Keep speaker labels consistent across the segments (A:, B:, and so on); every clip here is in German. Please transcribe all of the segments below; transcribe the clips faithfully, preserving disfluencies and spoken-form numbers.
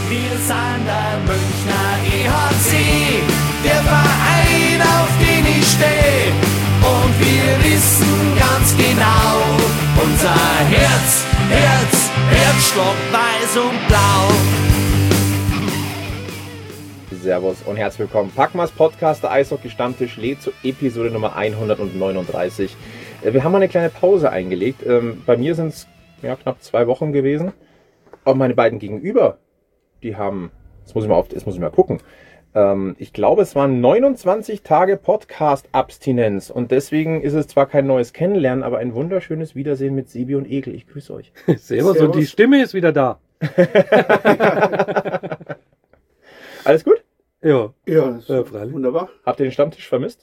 A: Wir sind der Münchner E H C, der Verein, auf den ich stehe. Und wir wissen ganz genau, unser Herz, Herz, Herzschlag weiß und blau.
B: Servus und herzlich willkommen. Packmas Podcast, der Eishockey-Stammtisch, lädt zur Episode Nummer hundertneununddreißig. Wir haben mal eine kleine Pause eingelegt. Bei mir sind es ja, knapp zwei Wochen gewesen. Aber meine beiden Gegenüber, die haben, jetzt muss ich mal, auf, jetzt muss ich mal gucken, ich glaube, es waren neunundzwanzig Tage Podcast-Abstinenz. Und deswegen ist es zwar kein neues Kennenlernen, aber ein wunderschönes Wiedersehen mit Sebi und Egel. Ich grüße euch.
C: Servus, Servus. Und die Stimme ist wieder da.
B: Alles gut?
D: Ja, ja, das
C: ja
D: ist wunderbar.
B: Habt ihr den Stammtisch vermisst?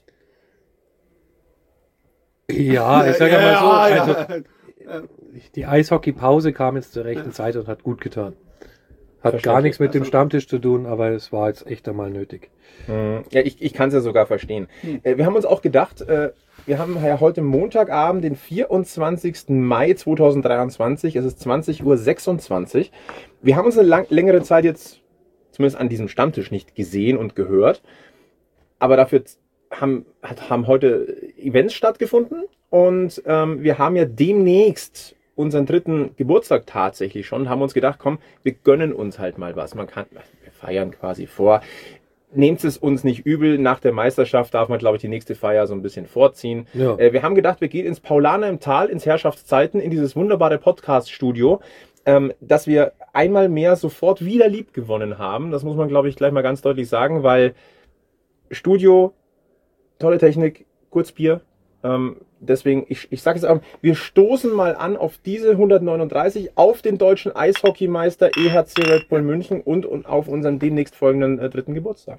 C: Ja, ich sage ja, mal so,
D: ja,
C: also ja. Die Eishockey-Pause kam jetzt zur rechten ja. Zeit und hat gut getan. Hat gar nichts mit dem Stammtisch zu tun, aber es war jetzt echt einmal nötig.
B: Ja, ich, ich kann es ja sogar verstehen. Hm. Wir haben uns auch gedacht, wir haben ja heute Montagabend, den vierundzwanzigsten Mai zweitausenddreiundzwanzig, es ist zwanzig Uhr sechsundzwanzig. Wir haben uns eine lang, längere Zeit jetzt zumindest an diesem Stammtisch nicht gesehen und gehört. Aber dafür haben, haben heute Events stattgefunden und ähm, wir haben ja demnächst unseren dritten Geburtstag tatsächlich schon, haben uns gedacht, komm, wir gönnen uns halt mal was. Man kann, wir feiern quasi vor. Nehmt es uns nicht übel, nach der Meisterschaft darf man, glaube ich, die nächste Feier so ein bisschen vorziehen. Ja. Äh, wir haben gedacht, wir gehen ins Paulaner im Tal, ins Herrschaftszeiten, in dieses wunderbare Podcast-Studio, ähm, dass wir einmal mehr sofort wieder lieb gewonnen haben. Das muss man, glaube ich, gleich mal ganz deutlich sagen, weil Studio, tolle Technik, Kurzbier. Ähm, deswegen, ich, ich sage es auch, wir stoßen mal an auf diese hundertneununddreißig, auf den deutschen Eishockeymeister E H C Red Bull München und, und auf unseren demnächst folgenden äh, dritten Geburtstag.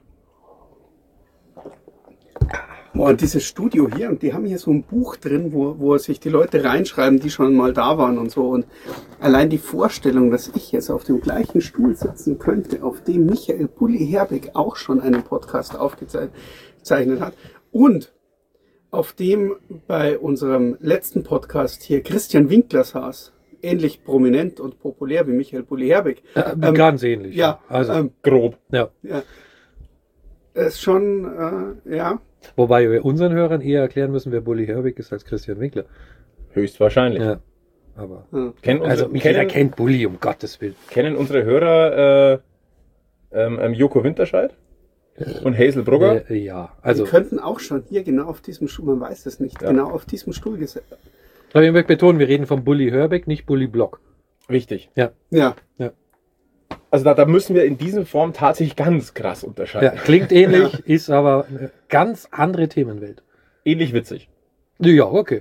D: Boah, dieses Studio hier, und die haben hier so ein Buch drin, wo, wo sich die Leute reinschreiben, die schon mal da waren und so. Und allein die Vorstellung, dass ich jetzt auf dem gleichen Stuhl sitzen könnte, auf dem Michael Bulli Herbig auch schon einen Podcast aufgezeichnet hat und auf dem bei unserem letzten Podcast hier Christian Winkler saß, ähnlich prominent und populär wie Michael Bulli Herbig.
C: Äh, ähm, ganz ähnlich.
D: Ja,
C: also
D: ähm,
C: grob. Ja.
D: ja. Ist schon, äh, ja.
C: Wobei wir unseren Hörern eher erklären müssen, wer Bulli Herbig ist als Christian Winkler.
B: Höchstwahrscheinlich.
C: Ja. Aber
B: ja. Kennen unsere,
C: also Michael kennen, kennt Bulli, um Gottes Willen.
B: Kennen unsere Hörer äh, ähm, Joko Winterscheid? Und Hazel Brugger?
C: Äh, ja, also.
D: Die könnten auch schon hier genau auf diesem Stuhl, man weiß es nicht, ja. genau auf diesem Stuhl gesetzt.
C: Aber ich möchte betonen, wir reden von Bulli Herbig, nicht Bulli Block.
B: Richtig.
C: Ja.
D: Ja.
C: ja.
B: Also da, da müssen wir in dieser Form tatsächlich ganz krass unterscheiden.
C: Ja, klingt ähnlich, ja. ist aber eine ganz andere Themenwelt.
B: Ähnlich witzig.
C: Ja, okay.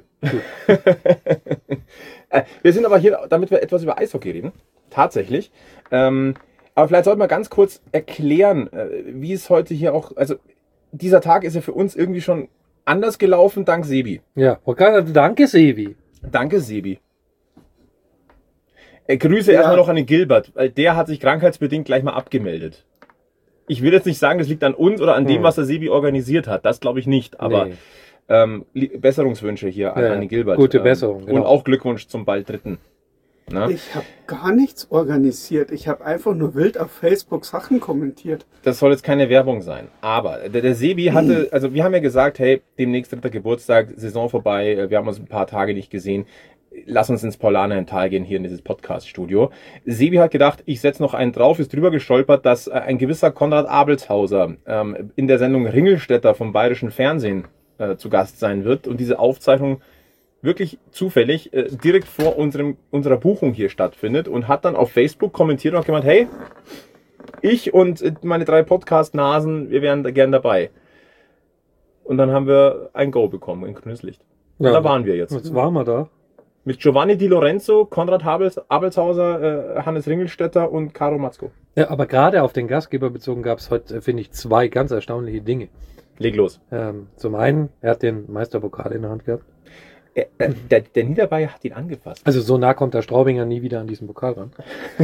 B: Wir sind aber hier, damit wir etwas über Eishockey reden. Tatsächlich. Ähm, Aber vielleicht sollten wir ganz kurz erklären, wie es heute hier auch, also dieser Tag ist ja für uns irgendwie schon anders gelaufen, dank Sebi.
C: Ja, okay, danke Sebi.
B: Danke Sebi. Äh, Grüße ja. erstmal noch an den Gilbert, weil der hat sich krankheitsbedingt gleich mal abgemeldet. Ich will jetzt nicht sagen, das liegt an uns oder an hm. dem, was der Sebi organisiert hat, das glaube ich nicht, aber nee. ähm, Besserungswünsche hier an,
C: ja,
B: an den Gilbert.
C: Gute Besserung.
B: Ähm,
C: genau.
B: Und auch Glückwunsch zum bald dritten. Na?
D: Ich habe gar nichts organisiert. Ich habe einfach nur wild auf Facebook Sachen kommentiert.
B: Das soll jetzt keine Werbung sein. Aber der, der Sebi hatte, also wir haben ja gesagt, hey, demnächst dritter Geburtstag, Saison vorbei, wir haben uns ein paar Tage nicht gesehen. Lass uns ins Paulaner im Tal gehen, hier in dieses Podcast-Studio. Sebi hat gedacht, ich setze noch einen drauf, ist drüber gestolpert, dass ein gewisser Konrad Abelshauser ähm, in der Sendung Ringelstädter vom Bayerischen Fernsehen äh, zu Gast sein wird und diese Aufzeichnung wirklich zufällig äh, direkt vor unserem, unserer Buchung hier stattfindet und hat dann auf Facebook kommentiert und hat gemeint, hey, ich und äh, meine drei Podcast-Nasen, wir wären da gern dabei. Und dann haben wir ein Go bekommen, ein grünes Licht. Und ja, da waren wir jetzt.
C: Jetzt waren wir da.
B: Mit Giovanni Di Lorenzo, Konrad Abelshauser, äh, Hannes Ringelstädter und Caro Matzko.
C: Ja, aber gerade auf den Gastgeber bezogen gab es heute, finde ich, zwei ganz erstaunliche Dinge.
B: Leg los.
C: Ähm, zum einen, er hat den Meisterpokal in der Hand gehabt.
B: Er, äh, der, der Niederbayer hat ihn angefasst.
C: Also so nah kommt der Straubinger nie wieder an diesen Pokal ran.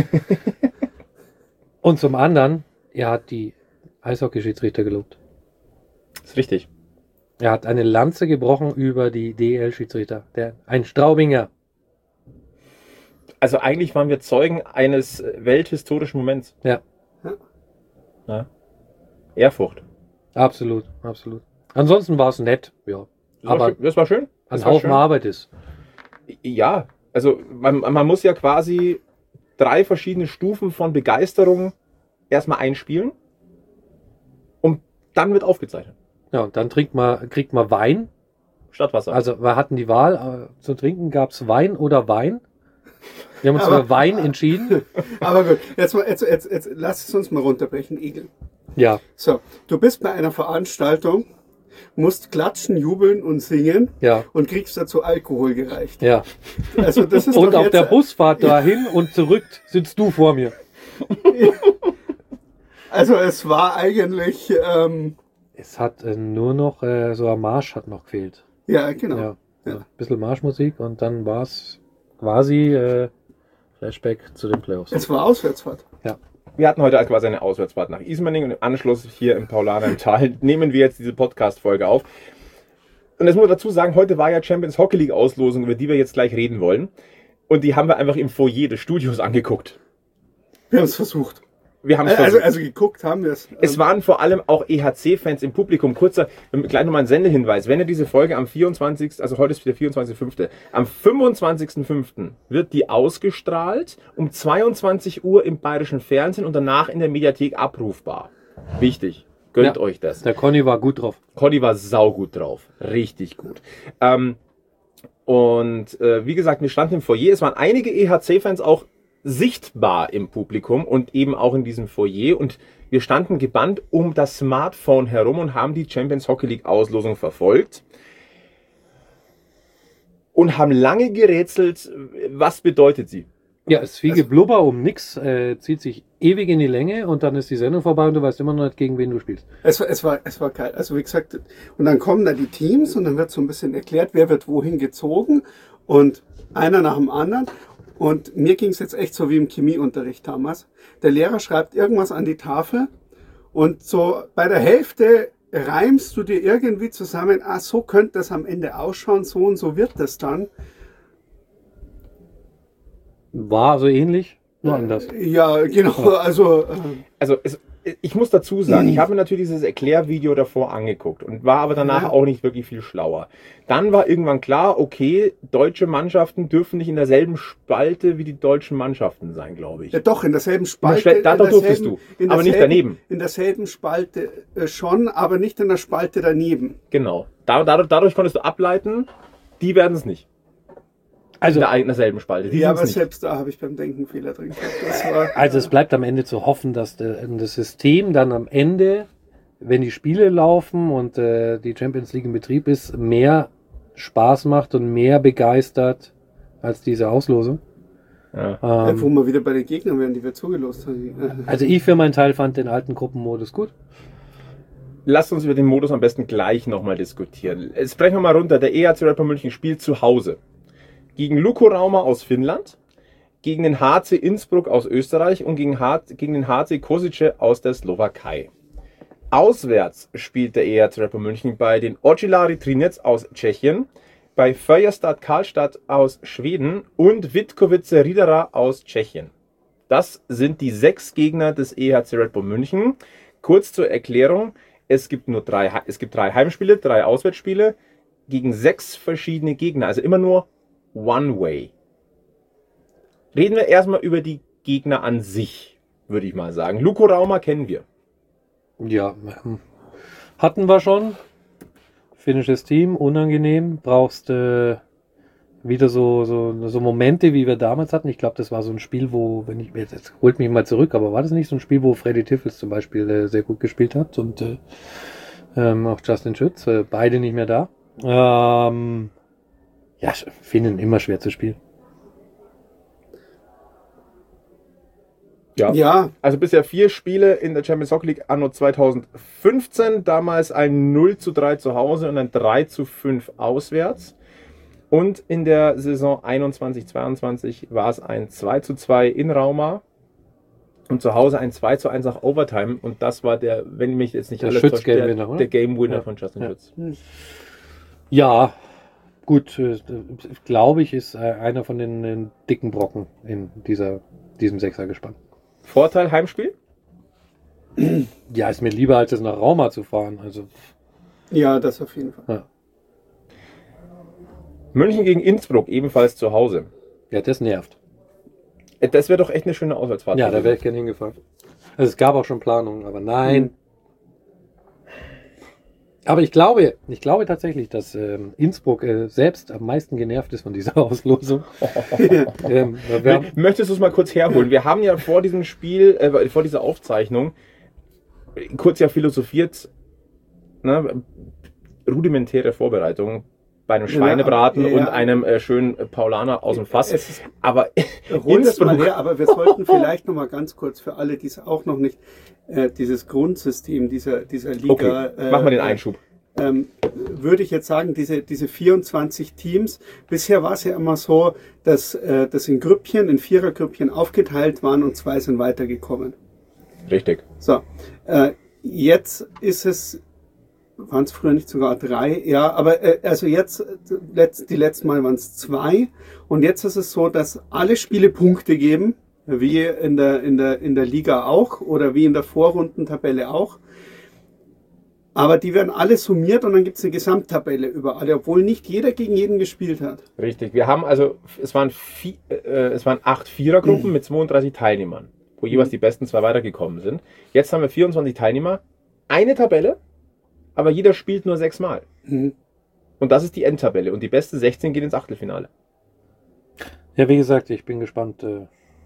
C: Und zum anderen, er hat die Eishockey-Schiedsrichter gelobt.
B: Das ist richtig.
C: Er hat eine Lanze gebrochen über die D E L-Schiedsrichter. Der, ein Straubinger.
B: Also eigentlich waren wir Zeugen eines welthistorischen Moments.
C: Ja.
D: Ja.
B: Ja. Erfurt.
C: Absolut, absolut. Ansonsten war es nett, ja.
B: Das
C: Aber
B: war, schön. das war schön. Das
C: ein
B: war
C: Haufen
B: schön.
C: Arbeit ist.
B: Ja, also man, man muss ja quasi drei verschiedene Stufen von Begeisterung erstmal einspielen und dann wird aufgezeichnet.
C: Ja, und dann trinkt man, kriegt man Wein.
B: Statt Wasser.
C: Also wir hatten die Wahl, äh, zu trinken gab es Wein oder Wein. Wir haben uns
D: Aber-
C: für Wein entschieden.
D: Aber gut, jetzt, mal, jetzt, jetzt, jetzt lass es uns mal runterbrechen, Egel.
C: Ja,
D: So, du bist bei einer Veranstaltung, musst klatschen, jubeln und singen
C: ja,
D: und kriegst dazu Alkohol gereicht.
C: ja.
D: Also das ist
C: Und
D: doch
C: auf
D: jetzt,
C: der Busfahrt dahin und zurück sitzt du vor mir.
D: Also es war eigentlich, ähm,
C: Es hat äh, nur noch, äh, so ein Marsch hat noch gefehlt.
D: ja genau.
C: Ja,
D: Ja.
C: ja. Ein bisschen Marschmusik und dann war es quasi äh, Flashback zu den Playoffs.
D: Es war Auswärtsfahrt.
B: Wir hatten heute quasi eine Auswärtsfahrt nach Ismaning und im Anschluss hier im Paulaner im Tal nehmen wir jetzt diese Podcast-Folge auf. Und jetzt muss man dazu sagen, heute war ja Champions Hockey League Auslosung, über die wir jetzt gleich reden wollen. Und die haben wir einfach im Foyer des Studios angeguckt.
D: Wir haben es versucht.
B: Wir haben es
D: Also,
B: versucht.
D: also geguckt haben wir es.
B: Es waren vor allem auch E H C-Fans im Publikum. Kurzer, gleich nochmal ein Sendehinweis. Wenn ihr diese Folge am vierundzwanzigsten, also heute ist der vierundzwanzigster fünfte Am fünfundzwanzigsten fünften wird die ausgestrahlt, um zweiundzwanzig Uhr im Bayerischen Fernsehen und danach in der Mediathek abrufbar. Wichtig. Gönnt
C: Ja.
B: euch das.
C: Der Conny war gut drauf.
B: Conny war saugut drauf. Richtig gut. Ähm, und äh, wie gesagt, wir standen im Foyer. Es waren einige E H C-Fans auch sichtbar im Publikum und eben auch in diesem Foyer. Und wir standen gebannt um das Smartphone herum und haben die Champions Hockey League Auslosung verfolgt. Und haben lange gerätselt, was bedeutet sie?
C: Ja, es ist wie Geblubber um nix, äh, zieht sich ewig in die Länge und dann ist die Sendung vorbei und du weißt immer noch nicht, gegen wen du spielst.
D: Es war, es war, es war geil. Also wie gesagt, und dann kommen da die Teams und dann wird so ein bisschen erklärt, wer wird wohin gezogen und einer nach dem anderen. Und mir ging es jetzt echt so wie im Chemieunterricht damals. Der Lehrer schreibt irgendwas an die Tafel und so bei der Hälfte reimst du dir irgendwie zusammen, ah, so könnte das am Ende ausschauen, so und so wird das dann.
C: War so ähnlich, nur anders.
D: Ja, genau, also... Äh,
B: Also es, ich muss dazu sagen, ich habe mir natürlich dieses Erklärvideo davor angeguckt und war aber danach
D: Ja.
B: auch nicht wirklich viel schlauer. Dann war irgendwann klar, okay, deutsche Mannschaften dürfen nicht in derselben Spalte wie die deutschen Mannschaften sein, glaube ich.
D: Ja, doch, in derselben Spalte.
B: Schwe- da
D: in
B: doch
D: derselben-
B: durftest du,
D: in
B: aber nicht
D: derselben-
B: daneben.
D: In derselben Spalte äh, schon, aber nicht in der Spalte daneben.
B: Genau. Da, dadurch, dadurch konntest du ableiten, die werden es nicht.
C: Also,
B: In der, in derselben Spalte. Die
D: ja,
B: sind's
D: aber
B: nicht.
D: selbst da habe ich beim Denken Fehler drin gehabt. Das war,
C: also es bleibt am Ende zu hoffen, dass der, das System dann am Ende, wenn die Spiele laufen und äh, die Champions League in Betrieb ist, mehr Spaß macht und mehr begeistert als diese Auslosung.
B: Ja.
D: wo
C: Ähm,
D: wir wieder bei den Gegnern wären, die wir zugelost haben.
C: also ich für meinen Teil fand den alten Gruppenmodus gut.
B: Lasst uns über den Modus am besten gleich nochmal diskutieren. Jetzt brechen wir mal runter. Der E H C Red Bull München spielt zu Hause. Gegen Lukko Rauma aus Finnland, gegen den H C Innsbruck aus Österreich und gegen, H gegen den H C Kosice aus der Slowakei. Auswärts spielt der E H C Red Bull München bei den Ocelari Trinec aus Tschechien, bei Feuerstad Karlstadt aus Schweden und Vitkovice Ridera aus Tschechien. Das sind die sechs Gegner des E H C Red Bull München. Kurz zur Erklärung, es gibt nur drei, es gibt drei Heimspiele, drei Auswärtsspiele gegen sechs verschiedene Gegner, also immer nur One Way. Reden wir erstmal über die Gegner an sich, würde ich mal sagen. Lukko Rauma kennen wir.
C: Ja, ähm, hatten wir schon. Finnisches Team, unangenehm. Brauchst äh, wieder so, so, so Momente, wie wir damals hatten. Ich glaube, das war so ein Spiel, wo, wenn ich jetzt, jetzt holt mich mal zurück, aber war das nicht so ein Spiel, wo Freddy Tiffels zum Beispiel äh, sehr gut gespielt hat und äh, ähm, auch Justin Schütz, äh, beide nicht mehr da. Ähm, ja, Finnen immer schwer zu spielen.
B: Ja.
D: Ja,
B: Also bisher vier Spiele in der Champions Hockey League anno zweitausendfünfzehn. Damals ein null zu drei zu Hause und ein drei zu fünf auswärts. Und in der Saison einundzwanzig zweiundzwanzig war es ein zwei zu zwei in Rauma. Und zu Hause ein zwei zu eins nach Overtime. Und das war der, wenn mich jetzt nicht
C: Der
B: alles
C: Schütz
B: täuscht, der,
C: Game Winner, oder?
B: der Game Winner
C: Ja.
B: von Justin
C: Ja.
B: Schütz.
C: Ja, gut, äh, glaube ich, ist äh, einer von den, den dicken Brocken in dieser, diesem Sechsergespann.
B: Vorteil Heimspiel?
C: Ja, ist mir lieber, als es nach Rauma zu fahren. Also,
D: Ja, das auf jeden Fall.
C: ja.
B: München gegen Innsbruck, ebenfalls zu Hause.
C: ja, das nervt.
B: Äh, Das wäre doch echt eine schöne Auswärtsfahrt.
C: Ja, da wäre ich gerne hingefahren. Also es gab auch schon Planungen, aber nein.
D: Mhm.
C: Aber ich glaube, ich glaube tatsächlich, dass ähm, Innsbruck äh, selbst am meisten genervt ist von dieser Auslosung. ähm, wir haben,
B: Möchtest du es mal kurz herholen? Wir haben ja vor diesem Spiel, äh, vor dieser Aufzeichnung, äh, kurz ja philosophiert, ne, rudimentäre Vorbereitung bei einem Schweinebraten
D: Ja, ja.
B: und einem äh, schönen Paulaner aus dem Fass.
D: Es ist,
B: Aber
D: hol das mal
B: Innsbruck,
D: her, aber wir sollten vielleicht noch mal ganz kurz für alle, die es auch noch nicht, äh, dieses Grundsystem dieser, dieser Liga.
B: okay,
D: äh,
B: mach mal den Einschub.
D: Ähm, würde ich jetzt sagen, diese, diese vierundzwanzig Teams, bisher war es ja immer so, dass äh, das in Grüppchen, in Vierergrüppchen aufgeteilt waren und zwei sind weitergekommen.
B: Richtig.
D: So, äh, jetzt ist es, waren es früher nicht sogar drei, ja, aber äh, also jetzt, letzt, die letzten Mal waren es zwei und jetzt ist es so, dass alle Spiele Punkte geben, wie in der, in der, in der Liga auch oder wie in der Vorrundentabelle auch. Aber die werden alle summiert und dann gibt es eine Gesamttabelle über alle, obwohl nicht jeder gegen jeden gespielt hat.
B: Richtig. Wir haben also, es waren, vier, äh, es waren acht Vierergruppen
D: Mhm.
B: mit zweiunddreißig Teilnehmern, wo jeweils die besten zwei weitergekommen sind. Jetzt haben wir vierundzwanzig Teilnehmer, eine Tabelle, aber jeder spielt nur sechsmal.
D: Mhm.
B: Und das ist die Endtabelle. Und die besten sechzehn gehen ins Achtelfinale.
C: ja, wie gesagt, ich bin gespannt. Äh,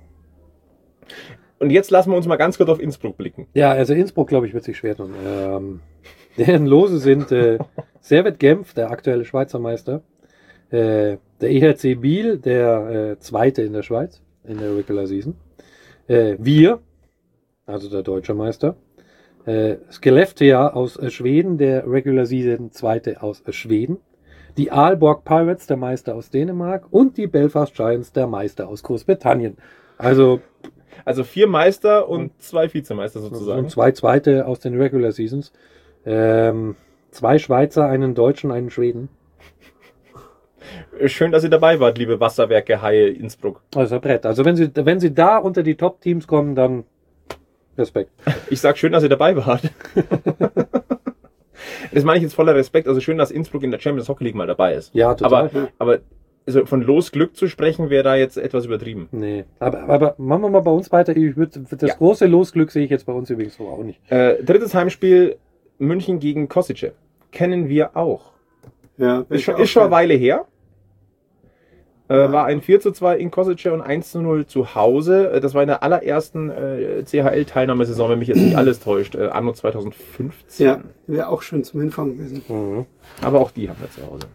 B: Und jetzt lassen wir uns mal ganz kurz auf Innsbruck blicken.
C: ja, also Innsbruck, glaube ich, wird sich schwer tun. Ähm, deren Lose sind äh, Servet Genf, der aktuelle Schweizer Meister, äh, der E H C Biel, der äh, Zweite in der Schweiz, in der Regular Season, äh, wir, also der deutsche Meister, äh, Skellefteå aus äh, Schweden, der Regular Season Zweite aus äh, Schweden, die Aalborg Pirates, der Meister aus Dänemark und die Belfast Giants, der Meister aus Großbritannien. Also
B: Also vier Meister und zwei Vizemeister sozusagen.
C: und zwei Zweite aus den Regular Seasons. Ähm, zwei Schweizer, einen Deutschen, einen Schweden.
B: Schön, dass ihr dabei wart, liebe Wasserwerke Haie Innsbruck.
C: Also ein Brett. Also wenn sie, wenn sie da unter die Top-Teams kommen, dann Respekt.
B: Ich sag schön, dass ihr dabei wart. Das meine ich jetzt voller Respekt. Also schön, dass Innsbruck in der Champions Hockey League mal dabei ist.
C: Ja, total.
B: Aber, aber also von Losglück zu sprechen, wäre da jetzt etwas übertrieben.
C: Nee. Aber, aber machen wir mal bei uns weiter. Ich würd, das
B: Ja.
C: große Losglück sehe ich jetzt bei uns übrigens so auch nicht.
B: Äh, drittes Heimspiel München gegen Kosice. Kennen wir auch.
D: Ja,
B: Ist schon, ist schon eine Weile her. Äh, war ein vier zu zwei in Kosice und eins zu null zu Hause. Äh, Das war in der allerersten äh, C H L-Teilnahmesaison, wenn mich jetzt nicht alles täuscht, äh, anno zwanzig fünfzehn.
D: Ja, wäre auch schön zum Hinfahren gewesen.
C: Mhm.
B: Aber auch die haben wir zu Hause.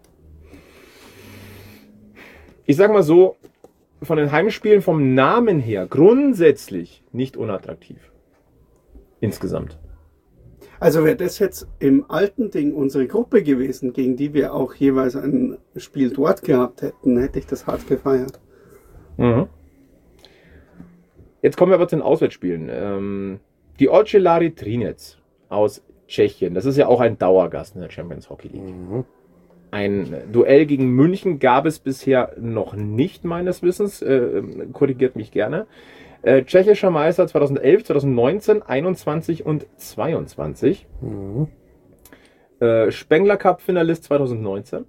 B: Ich sag mal so, von den Heimspielen vom Namen her grundsätzlich nicht unattraktiv. Insgesamt.
D: Also wäre das jetzt im alten Ding unsere Gruppe gewesen, gegen die wir auch jeweils ein Spiel dort gehabt hätten, hätte ich das hart gefeiert.
B: Mhm. Jetzt kommen wir aber zu den Auswärtsspielen. Ähm, die Ocelari Trinec aus Tschechien, das ist ja auch ein Dauergast in der Champions Hockey League.
C: Mhm.
B: Ein Duell gegen München gab es bisher noch nicht, meines Wissens. Äh, korrigiert mich gerne. Äh, tschechischer Meister zweitausendelf, zweitausendneunzehn, einundzwanzig und zweiundzwanzig.
C: Mhm.
B: Äh, Spengler Cup Finalist zweitausendneunzehn.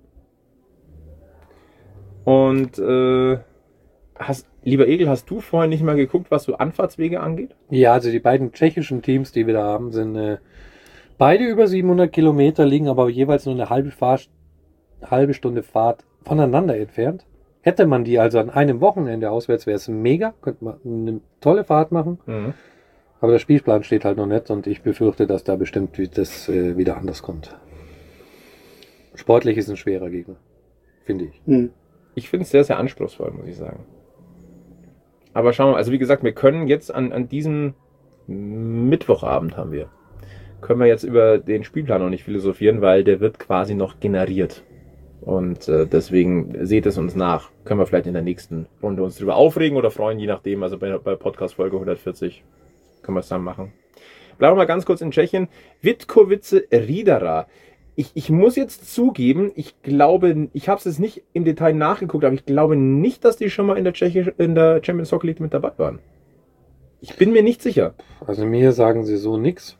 B: Und äh, hast, lieber Egel, hast du vorhin nicht mal geguckt, was so Anfahrtswege angeht?
C: Ja, also die beiden tschechischen Teams, die wir da haben, sind äh, beide über siebenhundert Kilometer, liegen aber jeweils nur eine halbe, Fahr halbe Stunde Fahrt voneinander entfernt. Hätte man die also an einem Wochenende auswärts, wäre es mega, könnte man eine tolle Fahrt machen.
B: Mhm.
C: Aber der Spielplan steht halt noch nicht und ich befürchte, dass da bestimmt das äh, wieder anders kommt. Sportlich ist ein schwerer Gegner, finde ich.
D: Hm.
B: Ich finde es sehr, sehr anspruchsvoll, muss ich sagen. Aber schauen wir mal, also wie gesagt, wir können jetzt an, an diesem Mittwochabend haben wir, können wir jetzt über den Spielplan noch nicht philosophieren, weil der wird quasi noch generiert. Und äh, deswegen seht es uns nach. Können wir vielleicht in der nächsten Runde uns drüber aufregen oder freuen, je nachdem. Also bei, bei Podcast Folge hundertvierzig können wir es dann machen. Bleiben wir mal ganz kurz in Tschechien. Vitkovice Ridara. Ich, ich muss jetzt zugeben, ich glaube, ich habe es jetzt nicht im Detail nachgeguckt, aber ich glaube nicht, dass die schon mal in der, Tschechisch, in der Champions Hockey League mit dabei waren. Ich bin mir nicht sicher.
C: Also mir sagen sie so nix.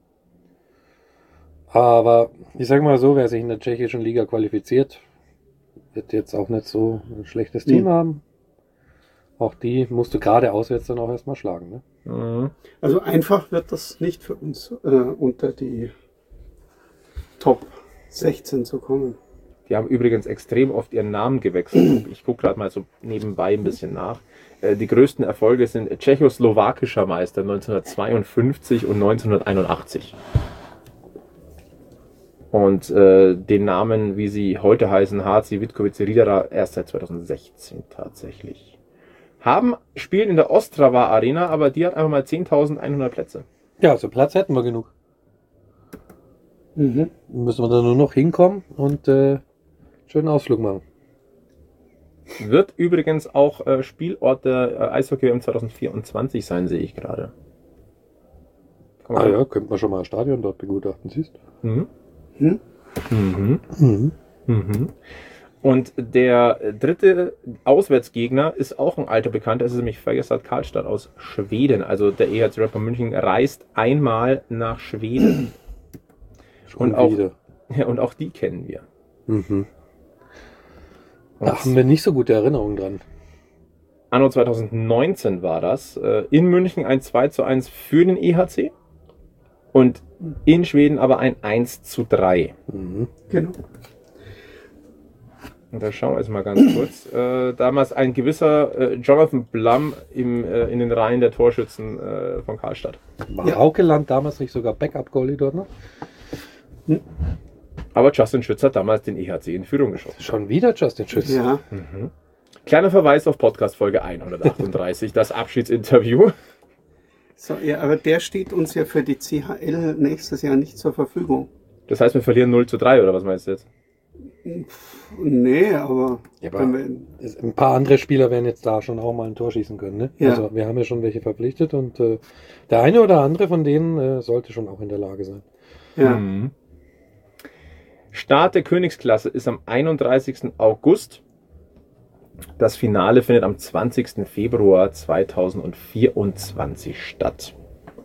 C: Aber ich sage mal so, wer sich in der tschechischen Liga qualifiziert, wird jetzt auch nicht so ein schlechtes Team
D: Mhm.
C: haben. Auch die musst du gerade auswärts dann auch erstmal schlagen. Ne?
B: Mhm.
D: Also einfach wird das nicht für uns äh, unter die Top sechzehn zu kommen.
B: Die haben übrigens extrem oft ihren Namen gewechselt. Ich gucke gerade mal so nebenbei ein bisschen nach. Äh, Die größten Erfolge sind tschechoslowakischer Meister neunzehnhundertzweiundfünfzig und neunzehnhunderteinundachtzig. Und äh, den Namen, wie sie heute heißen, H C Vitkovice Riedera, erst seit zweitausendsechzehn tatsächlich. Haben, spielen in der Ostrava Arena, aber die hat einfach mal zehntausendeinhundert Plätze.
C: Ja, also Platz hätten wir genug.
D: Mhm.
C: Müssen wir da nur noch hinkommen und äh, schönen Ausflug machen.
B: Wird übrigens auch äh, Spielort der äh, Eishockey-W M zweitausendvierundzwanzig sein, sehe ich gerade. Kann man-
C: Ah ja, könnte man schon mal ein Stadion dort begutachten, siehst
B: Mhm.
D: Hm?
B: Mhm.
C: du? Mhm.
B: Mhm. Und der dritte Auswärtsgegner ist auch ein alter Bekannter, es ist nämlich Färjestad Karlstad aus Schweden. Also der E H C Red Bull München reist einmal nach Schweden.
C: Schon
B: Und auch-
C: wieder.
B: Ja, und auch die kennen wir.
C: Mhm.
B: Und
C: Da haben wir nicht so gute Erinnerungen dran.
B: Anno zweitausendneunzehn war das. äh, In München ein zwei zu eins für den E H C und in Schweden aber ein eins zu drei.
C: Mhm.
D: Genau.
B: Und da schauen wir jetzt mal ganz kurz. Äh, damals ein gewisser äh, Jonathan Blum im, äh, in den Reihen der Torschützen äh, von Karlstadt.
C: War
D: Ja.
C: Haukeland damals nicht sogar Backup-Goalie dort noch?
B: Aber Justin Schütz hat damals den E H C in Führung geschossen.
C: Schon wieder Justin Schütz.
D: Ja.
B: Kleiner Verweis auf Podcast-Folge hundertachtunddreißig, das Abschiedsinterview.
D: So, ja, aber der steht uns ja für die C H L nächstes Jahr nicht zur Verfügung.
B: Das heißt, wir verlieren null zu drei, oder was meinst du jetzt?
D: Nee, aber,
C: Ja, aber
D: wenn wir,
C: es- ein paar andere Spieler werden jetzt da schon auch mal ein Tor schießen können. Ne?
D: Ja.
C: Also wir haben ja schon welche verpflichtet und äh, der eine oder andere von denen äh, sollte schon auch in der Lage sein.
D: ja.
B: Mhm. Start der Königsklasse ist am einunddreißigsten August. Das Finale findet am zwanzigsten Februar zweitausendvierundzwanzig statt.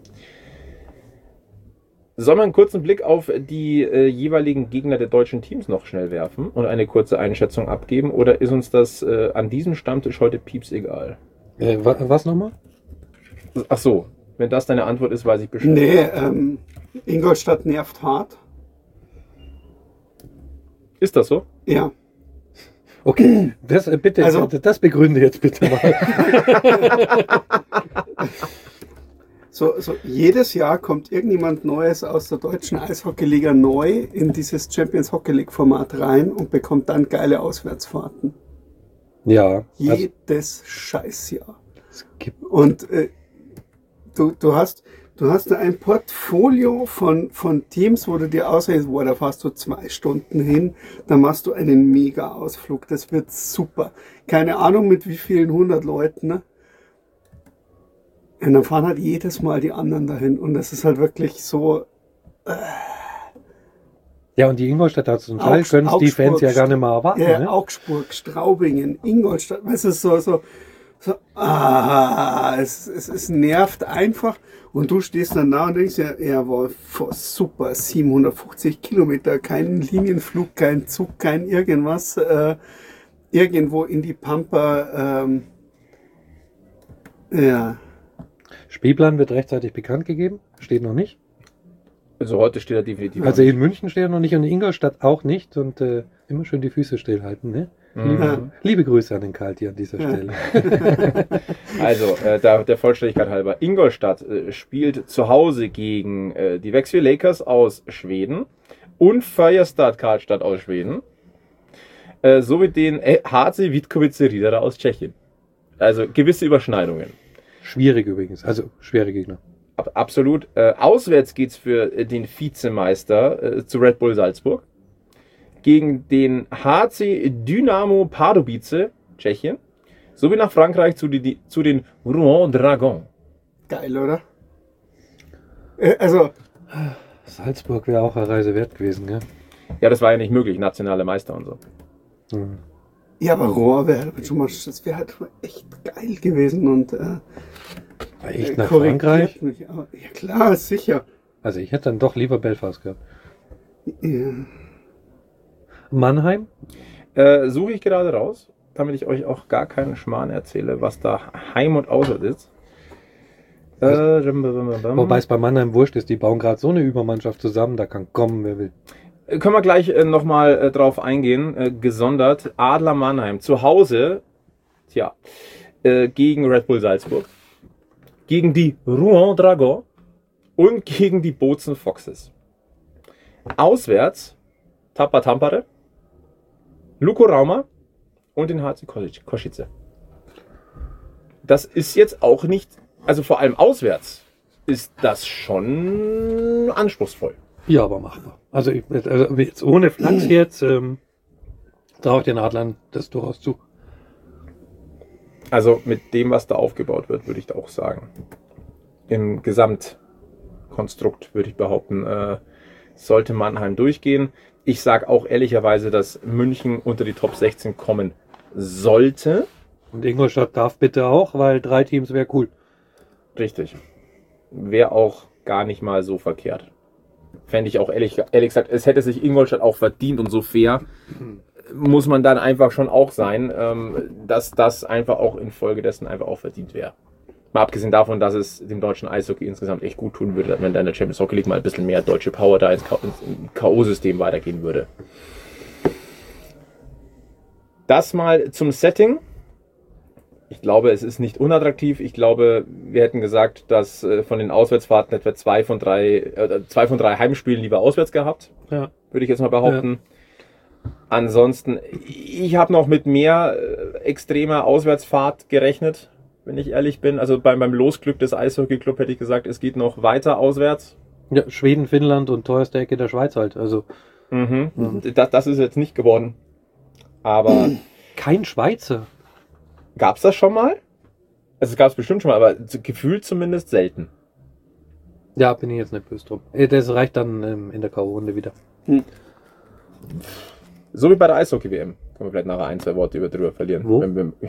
B: Sollen wir einen kurzen Blick auf die äh, jeweiligen Gegner der deutschen Teams noch schnell werfen und eine kurze Einschätzung abgeben? Oder ist uns das äh, an diesem Stammtisch heute pieps egal?
C: Äh, wa was nochmal?
B: Ach so, wenn das deine Antwort ist, weiß ich Bescheid.
D: Nee, ähm, Ingolstadt nervt hart.
B: Ist das so?
D: Ja.
C: Okay, das äh, bitte,
D: Also-
C: das begründe jetzt bitte mal.
D: So, so jedes Jahr kommt irgendjemand Neues aus der deutschen Eishockeyliga neu in dieses Champions Hockey League Format rein und bekommt dann geile Auswärtsfahrten.
C: Ja, also,
D: Jedes Scheißjahr.
C: es gibt,
D: Und äh, du, du hast du hast da ein Portfolio von, von Teams, wo du dir ausrechnest, boah, da fährst du zwei Stunden hin, da machst du einen Mega-Ausflug, das wird super. Keine Ahnung mit wie vielen hundert Leuten, ne? Und dann fahren halt jedes Mal die anderen dahin und das ist halt wirklich so,
C: ja, und die Ingolstädter zum Teil
D: Augs-
C: können es die Fans
D: Augsburg,
C: ja gar nicht mehr erwarten.
D: ja,
C: Ne?
D: Augsburg, Straubingen, Ingolstadt, weißt du, so, so, so, ah, es, es, es nervt einfach. Und du stehst dann da und denkst, ja, jawohl, voll super, siebenhundertfünfzig Kilometer, kein Linienflug, kein Zug, kein irgendwas, äh, irgendwo in die Pampa, ähm, ja,
C: Spielplan wird rechtzeitig bekannt gegeben, steht noch nicht.
B: Also heute steht er definitiv.
C: Also in München steht er noch nicht und in Ingolstadt auch nicht und äh, immer schön die Füße stillhalten. Ne? Liebe,
D: Ja.
C: liebe Grüße an den Kalti an dieser
D: Ja.
C: Stelle.
B: Also, äh, da, der Vollständigkeit halber, Ingolstadt äh, spielt zu Hause gegen äh, die Växjö Lakers aus Schweden und Färjestad Karlstad aus Schweden, äh, sowie den äh, H C Vitkovice Riedera aus Tschechien. Also gewisse Überschneidungen.
C: Schwierig übrigens, also schwere Gegner.
B: Ab, absolut. Äh, auswärts geht's für äh, den Vizemeister äh, zu Red Bull Salzburg gegen den H C Dynamo Pardubice, Tschechien, sowie nach Frankreich zu, die, die, zu den Rouen Dragons.
D: geil, oder? Äh, also,
C: Salzburg wäre auch eine Reise wert gewesen, gell?
B: Ja, das war ja nicht möglich, nationale Meister und so.
C: Hm.
D: Ja, aber Rohr wäre schon mal, das wäre halt echt geil gewesen und äh,
C: Echt nach
D: korrigiert
C: Frankreich?
D: mich, aber, ja klar, sicher.
C: Also ich hätte dann doch lieber Belfast gehabt.
D: Ja.
C: Mannheim?
B: Äh, suche ich gerade raus, damit ich euch auch gar keinen Schmarrn erzähle, was da Heim und Auswärts ist. Äh,
C: Wobei es bei Mannheim wurscht ist, die bauen gerade so eine Übermannschaft zusammen, da kann kommen, wer will.
B: Können wir gleich äh, nochmal äh, drauf eingehen, äh, gesondert. Adler Mannheim zu Hause, tja, äh, gegen Red Bull Salzburg, gegen die Rouen Dragons und gegen die Bozen Foxes. Auswärts Tappa Tampere, Lukko Rauma und den H C Košice. Das ist jetzt auch nicht, also vor allem auswärts, ist das schon anspruchsvoll.
C: Ja, aber machbar. Also, ich, also jetzt ohne Flachs jetzt ähm, traue ich den Adlern das durchaus zu.
B: Also mit dem, was da aufgebaut wird, würde ich da auch sagen. Im Gesamtkonstrukt würde ich behaupten, äh, sollte Mannheim durchgehen. Ich sage auch ehrlicherweise, dass München unter die Top sechzehn kommen sollte.
C: Und Ingolstadt darf bitte auch, weil drei Teams wäre cool.
B: Richtig. Wäre auch gar nicht mal so verkehrt. Fände ich auch ehrlich, ehrlich gesagt, es hätte sich Ingolstadt auch verdient und so fair muss man dann einfach schon auch sein, ähm, dass das einfach auch infolgedessen einfach auch verdient wäre. Mal abgesehen davon, dass es dem deutschen Eishockey insgesamt echt gut tun würde, wenn da in der Champions Hockey League mal ein bisschen mehr deutsche Power da ins K O-System weitergehen würde. Das mal zum Setting. Ich glaube, es ist nicht unattraktiv. Ich glaube, wir hätten gesagt, dass äh, von den Auswärtsfahrten etwa zwei von drei, äh, zwei von drei Heimspielen lieber auswärts gehabt.
C: Ja.
B: Würde ich jetzt mal behaupten. Ja. Ansonsten, ich habe noch mit mehr äh, extremer Auswärtsfahrt gerechnet, wenn ich ehrlich bin. Also beim, beim Losglück des Eishockey-Club hätte ich gesagt, es geht noch weiter auswärts.
C: Ja, Schweden, Finnland und teuerste Ecke der Schweiz halt. Also
B: Mhm. Mhm. Das, das ist jetzt nicht geworden. Aber
C: kein Schweizer.
B: gab es das schon mal? Also es gab es bestimmt schon mal, aber gefühlt zumindest selten.
C: Ja, bin ich jetzt nicht böse drum. Äh, Das reicht dann ähm, in der K O-Runde wieder.
D: Hm.
B: So wie bei der Eishockey-W M. Können wir vielleicht nachher ein, zwei Worte über drüber verlieren.
C: Wo?
B: Wenn wir,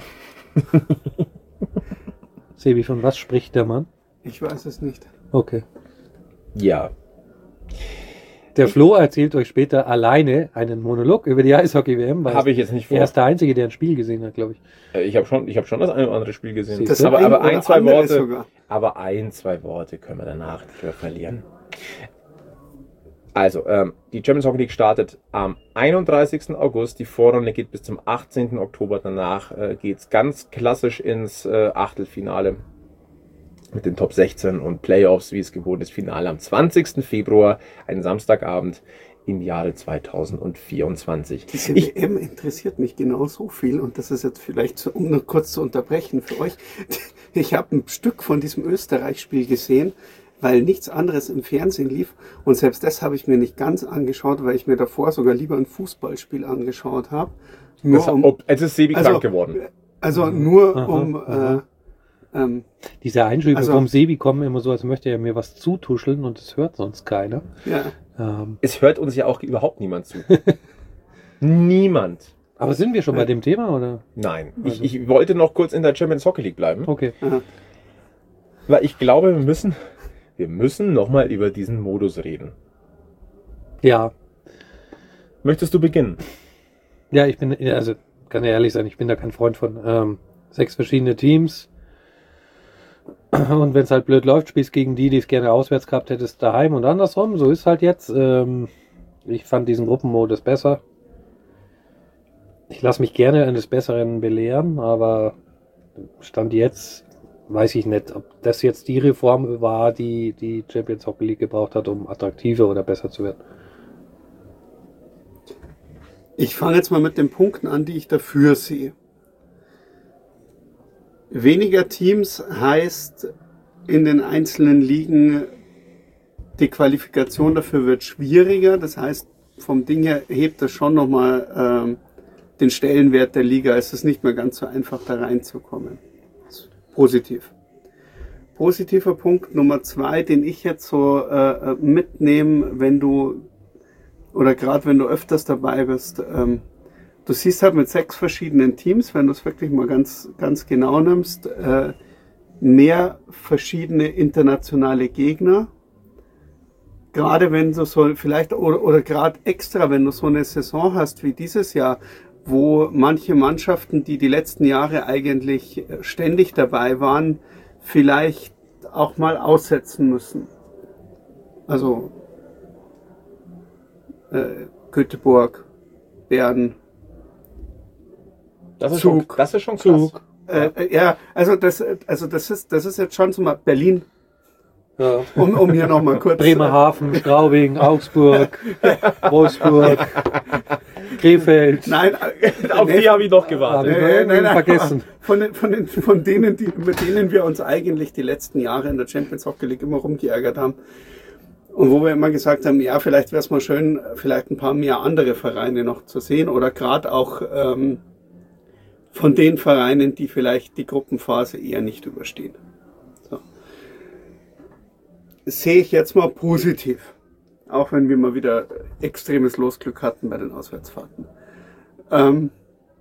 C: Sebi, von was spricht der Mann?
D: Ich weiß es nicht.
C: Okay.
B: ja.
C: Der Flo erzählt euch später alleine einen Monolog über die Eishockey-W M, weil
B: Habe ich jetzt nicht vor.
C: er ist der Einzige, der ein Spiel gesehen hat, glaube ich.
B: Äh, Ich habe schon, ich hab schon das eine oder andere Spiel gesehen.
C: Siehst du?
B: aber, aber ein,
D: oder
B: zwei
D: andere
B: Worte.
D: sogar.
B: Aber ein, zwei Worte können wir danach drüber verlieren. Also, ähm, die Champions Hockey League startet am einunddreißigsten August. Die Vorrunde geht bis zum achtzehnten Oktober. Danach äh, geht es ganz klassisch ins äh, Achtelfinale mit den Top sechzehn und Playoffs, wie es gewohnt ist. Finale am zwanzigsten Februar, ein Samstagabend im Jahre zweitausendvierundzwanzig.
D: Diese
B: Ich,
D: W M interessiert mich genau so viel und das ist jetzt vielleicht, so, um noch kurz zu unterbrechen für euch. Ich habe ein Stück von diesem Österreich-Spiel gesehen, weil nichts anderes im Fernsehen lief und selbst das habe ich mir nicht ganz angeschaut, weil ich mir davor sogar lieber ein Fußballspiel angeschaut habe. Nur
B: das,
D: um,
B: ob, jetzt ist Sebi
D: also,
B: krank geworden.
D: also nur
C: Aha,
D: um
C: aha.
D: Äh, ähm,
C: Diese Einschübe
D: Also-
C: vom Sebi kommen immer so, als möchte er mir was zutuscheln und das hört sonst keiner.
D: ja.
C: Ähm,
B: Es hört uns ja auch überhaupt niemand zu. Niemand.
C: aber sind wir schon bei dem Thema, oder?
B: Nein.
C: Also-
B: Ich, ich wollte noch kurz in der Champions Hockey League bleiben,
C: Okay.
D: Aha.
B: weil ich glaube, wir müssen, wir müssen nochmal über diesen Modus reden.
C: Ja.
B: Möchtest du beginnen?
C: Ja, ich bin, also kann ja ehrlich sein, ich bin da kein Freund von. Ähm, sechs verschiedene Teams. Und wenn es halt blöd läuft, spielst gegen die, die es gerne auswärts gehabt hättest, daheim und andersrum. So ist halt jetzt. Ähm, ich fand diesen Gruppenmodus besser. Ich lasse mich gerne eines Besseren belehren, aber Stand jetzt weiß ich nicht, ob das jetzt die Reform war, die die Champions Hockey League gebraucht hat, um attraktiver oder besser zu werden.
D: Ich fange jetzt mal mit den Punkten an, die ich dafür sehe. Weniger Teams heißt in den einzelnen Ligen, die Qualifikation dafür wird schwieriger. Das heißt, vom Ding her hebt das schon nochmal ähm, den Stellenwert der Liga. Es ist nicht mehr ganz so einfach, da reinzukommen. Positiv. Positiver Punkt Nummer zwei, den ich jetzt so äh, mitnehme, wenn du, oder gerade wenn du öfters dabei bist, ähm, du siehst halt mit sechs verschiedenen Teams, wenn du es wirklich mal ganz, ganz genau nimmst, äh, mehr verschiedene internationale Gegner. Gerade wenn du so vielleicht, oder, oder gerade extra, wenn du so eine Saison hast wie dieses Jahr, wo manche Mannschaften, die die letzten Jahre eigentlich ständig dabei waren, vielleicht auch mal aussetzen müssen. Also äh, Göteborg, Bern,
B: Das ist,
D: Zug.
B: schon, das ist schon krass.
C: Zug.
D: Äh, äh, ja, also das, also das ist, das ist jetzt schon so mal Berlin,
C: Ja.
D: um, um hier nochmal kurz.
C: Bremerhaven, Straubing, Augsburg, Wolfsburg, Krefeld.
D: Nein, äh,
B: Auf
D: nee,
B: die habe ich noch
C: Hab ich
B: gewartet.
C: noch irgendwie vergessen.
D: Von, den, von, den, von denen, die, mit denen wir uns eigentlich die letzten Jahre in der Champions Hockey League immer rumgeärgert haben. Und wo wir immer gesagt haben, ja, vielleicht wäre es mal schön, vielleicht ein paar mehr andere Vereine noch zu sehen oder gerade auch ähm, von den Vereinen, die vielleicht die Gruppenphase eher nicht überstehen. So. Das sehe ich jetzt mal positiv. Auch wenn wir mal wieder extremes Losglück hatten bei den Auswärtsfahrten. Ähm.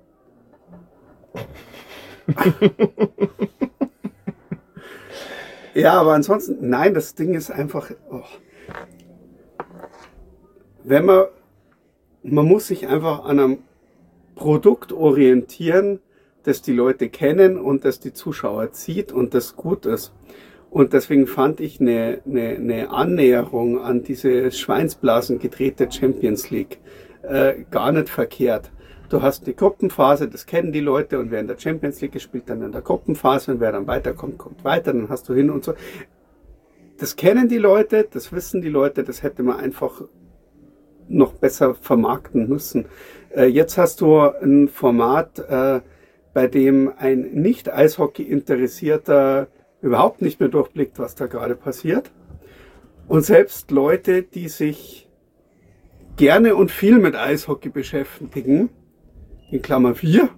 D: Ja, aber ansonsten, nein, das Ding ist einfach, oh. Wenn man, man muss sich einfach an einem Produkt orientieren, das die Leute kennen und das die Zuschauer zieht und das gut ist. Und deswegen fand ich eine, eine, eine Annäherung an diese Schweinsblasen gedrehte Champions League äh, gar nicht verkehrt. Du hast die Gruppenphase, das kennen die Leute, und wer in der Champions League spielt, dann in der Gruppenphase, und wer dann weiterkommt, kommt weiter, dann hast du hin und so. Das kennen die Leute, das wissen die Leute, das hätte man einfach noch besser vermarkten müssen. Äh, jetzt hast du ein Format, äh, bei dem ein Nicht-Eishockey-Interessierter überhaupt nicht mehr durchblickt, was da gerade passiert. Und selbst Leute, die sich gerne und viel mit Eishockey beschäftigen, in Klammer vier,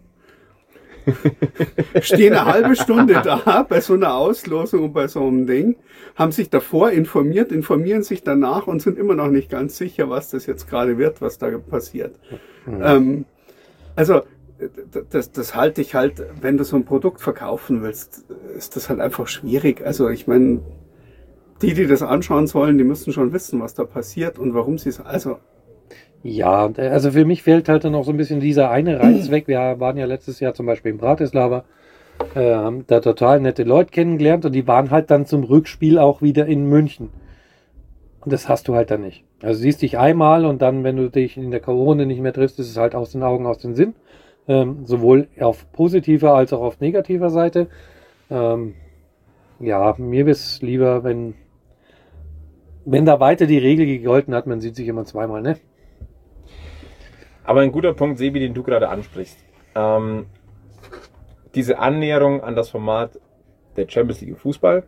D: stehen eine halbe Stunde da bei so einer Auslosung und bei so einem Ding, haben sich davor informiert, informieren sich danach und sind immer noch nicht ganz sicher, was das jetzt gerade wird, was da passiert. Mhm. Ähm, also das, das halte ich halt, wenn du so ein Produkt verkaufen willst, ist das halt einfach schwierig. Also ich meine, die, die das anschauen sollen, die müssen schon wissen, was da passiert und warum sie es, also
C: Ja, also für mich fällt halt dann auch so ein bisschen dieser eine Reiz weg. Wir waren ja letztes Jahr zum Beispiel in Bratislava, äh, haben da total nette Leute kennengelernt und die waren halt dann zum Rückspiel auch wieder in München. Und das hast du halt dann nicht. Also siehst dich einmal und dann, wenn du dich in der Corona nicht mehr triffst, ist es halt aus den Augen, aus den Sinn. Ähm, sowohl auf positiver als auch auf negativer Seite. Ähm, ja, mir wäre es lieber, wenn, wenn da weiter die Regel gegolten hat, man sieht sich immer zweimal, ne?
B: Aber ein guter Punkt, Sebi, den du gerade ansprichst. Ähm, diese Annäherung an das Format der Champions League im Fußball.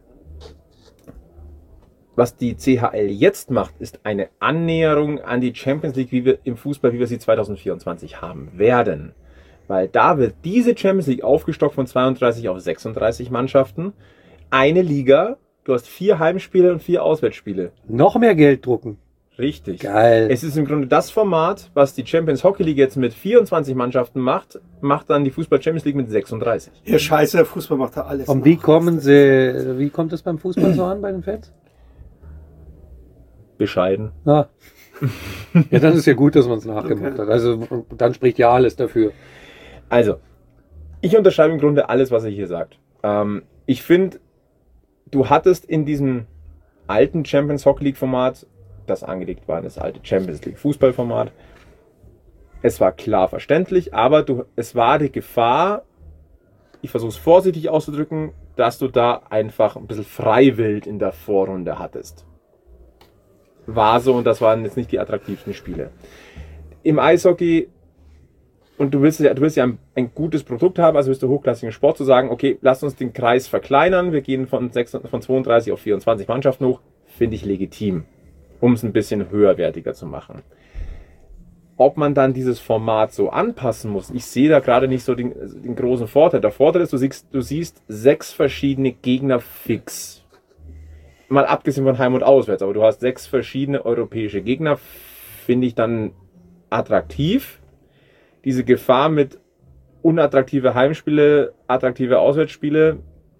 B: Was die C H L jetzt macht, ist eine Annäherung an die Champions League wie wir im Fußball, wie wir sie zwanzig vierundzwanzig haben werden. Weil da wird diese Champions League aufgestockt von zweiunddreißig auf sechsunddreißig Mannschaften. Eine Liga, du hast vier Heimspiele und vier Auswärtsspiele.
C: Noch mehr Geld drucken.
B: Richtig.
C: Geil.
B: Es ist im Grunde das Format, was die Champions Hockey League jetzt mit vierundzwanzig Mannschaften macht, macht dann die Fußball Champions League mit sechsunddreißig.
D: Ja, scheiße, der Fußball macht da alles.
C: Und wie kommen sie, wie kommt es beim Fußball so an bei den Fans?
B: Bescheiden.
C: Ah. Ja, dann ist ja gut, dass man es nachgemacht
D: Okay.
C: hat. Also dann spricht ja alles dafür.
B: Also, ich unterschreibe im Grunde alles, was er hier sagt. Ähm, ich finde, du hattest in diesem alten Champions Hockey League Format, das angelegt war in das alte Champions League Fußballformat, es war klar verständlich, aber du, es war die Gefahr, ich versuche es vorsichtig auszudrücken, dass du da einfach ein bisschen Freiwild in der Vorrunde hattest. War so, und das waren jetzt nicht die attraktivsten Spiele. Im Eishockey, und du willst ja, du willst ja ein, ein gutes Produkt haben, also willst du hochklassigen Sport, zu sagen, okay, lass uns den Kreis verkleinern, wir gehen von, sechs, von zweiunddreißig auf vierundzwanzig Mannschaften hoch, finde ich legitim, um es ein bisschen höherwertiger zu machen. Ob man dann dieses Format so anpassen muss, ich sehe da gerade nicht so den, den großen Vorteil. Der Vorteil ist, du siehst, du siehst sechs verschiedene Gegner fix. Mal abgesehen von Heim- und Auswärts, aber du hast sechs verschiedene europäische Gegner, finde ich dann attraktiv. diese Gefahr mit unattraktive Heimspiele, attraktive Auswärtsspiele,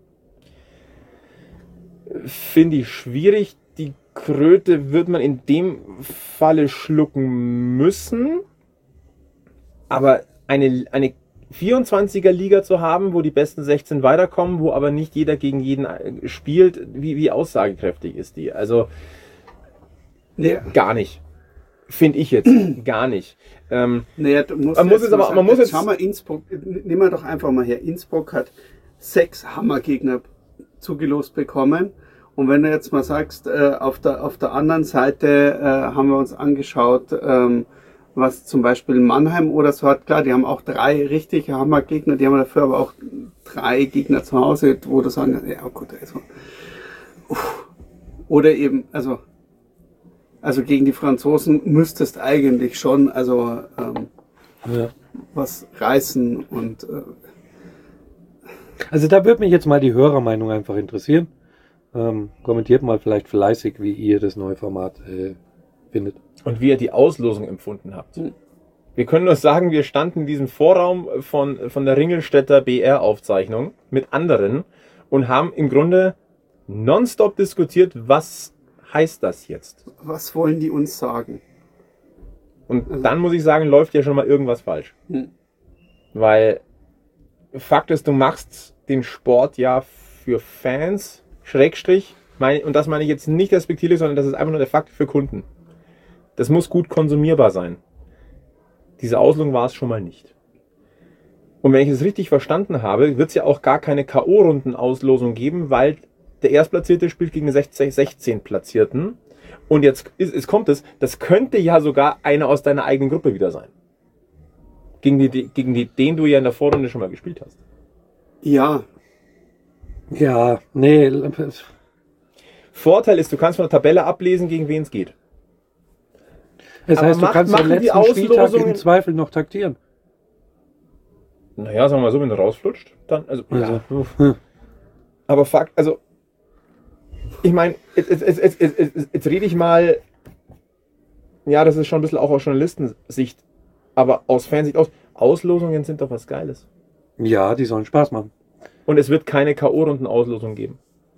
B: finde ich schwierig. Die Kröte wird man in dem Falle schlucken müssen. Aber eine, eine vierundzwanziger Liga zu haben, wo die besten sechzehn weiterkommen, wo aber nicht jeder gegen jeden spielt, wie, wie aussagekräftig ist die? Also
D: Ja.
B: gar nicht. Finde ich jetzt. Gar nicht. Ähm,
D: Naja, du musst
B: Man muss
D: jetzt
B: jetzt aber-
D: mal
B: man muss
D: jetzt
B: jetzt-
D: schau mal, Innsbruck, nehmen wir doch einfach mal her. Innsbruck hat sechs Hammergegner zugelost bekommen. Und wenn du jetzt mal sagst, äh, auf der, auf der anderen Seite äh, haben wir uns angeschaut, ähm, was zum Beispiel Mannheim oder so hat. Klar, die haben auch drei richtige Hammergegner, die haben dafür aber auch drei Gegner zu Hause, wo du sagen, ja gut, also, uff. Oder eben, also, also gegen die Franzosen müsstest eigentlich schon, also ähm,
C: Ja.
D: was reißen und äh,
C: Also da würde mich jetzt mal die Hörermeinung einfach interessieren. Ähm, kommentiert mal vielleicht fleißig, wie ihr das neue Format äh, findet.
B: und wie ihr die Auslosung empfunden habt. Wir können nur sagen, wir standen in diesem Vorraum von, von der Ringelstädter B R-Aufzeichnung mit anderen und haben im Grunde nonstop diskutiert, was heißt das jetzt?
D: was wollen die uns sagen?
B: Und dann muss ich sagen, läuft ja schon mal irgendwas falsch.
D: Hm.
B: Weil Fakt ist, du machst den Sport ja für Fans, Schrägstrich, mein, und das meine ich jetzt nicht respektierlich, sondern das ist einfach nur der Fakt für Kunden. Das muss gut konsumierbar sein. Diese Auslosung war es schon mal nicht. Und wenn ich es richtig verstanden habe, wird es ja auch gar keine K O-Runden-Auslosung geben, weil der Erstplatzierte spielt gegen den sechzehn Platzierten. Und jetzt ist, es kommt es, das könnte ja sogar einer aus deiner eigenen Gruppe wieder sein. Gegen, die, gegen die, den du ja in der Vorrunde schon mal gespielt hast.
D: Ja,
C: Ja, nee,
B: Vorteil ist, du kannst von der Tabelle ablesen, gegen wen es geht.
C: das
B: Aber
C: heißt, du
B: macht-
C: kannst am
B: machen die
C: letzten Spieltag
B: Auslosungen-
C: im Zweifel noch taktieren.
B: Naja, sagen wir mal so, wenn du rausflutscht, dann, also,
C: Also,
B: ja. Aber Fakt, also, ich meine, jetzt, jetzt, jetzt, jetzt, jetzt, jetzt rede ich mal, ja, das ist schon ein bisschen auch aus Journalistensicht, aber aus Fansicht aus, Auslosungen sind doch was Geiles.
C: ja, die sollen Spaß machen.
B: Und es wird keine K O-Runden-Auslosung geben.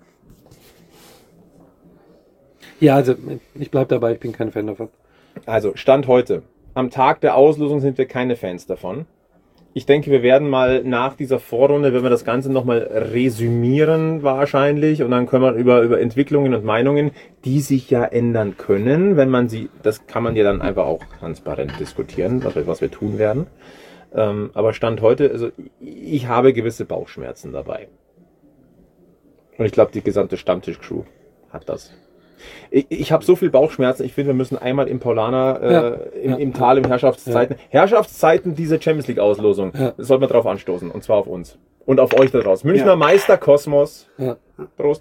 C: Ja, also ich bleib dabei, ich bin kein Fan davon.
B: Also, Stand heute. Am Tag der Auslosung sind wir keine Fans davon. Ich denke, wir werden mal nach dieser Vorrunde, wenn wir das Ganze nochmal resümieren wahrscheinlich und dann können wir über, über Entwicklungen und Meinungen, die sich ja ändern können, wenn man sie, das kann man ja dann einfach auch transparent diskutieren, was wir, was wir tun werden. Ähm, aber Stand heute, also ich habe gewisse Bauchschmerzen dabei. Und ich glaube, die gesamte Stammtisch-Crew hat das. Ich, ich habe so viel Bauchschmerzen, ich finde, wir müssen einmal im Paulaner, äh,
C: Ja.
B: im,
C: Ja.
B: im Tal, im Herrschaftszeiten, Herrschaftszeiten diese Champions League Auslosung,
C: Ja.
B: das sollten wir drauf anstoßen, und zwar auf uns. Und auf euch da draußen. Münchner
D: Ja.
B: Meister, Kosmos.
C: Ja.
B: Prost.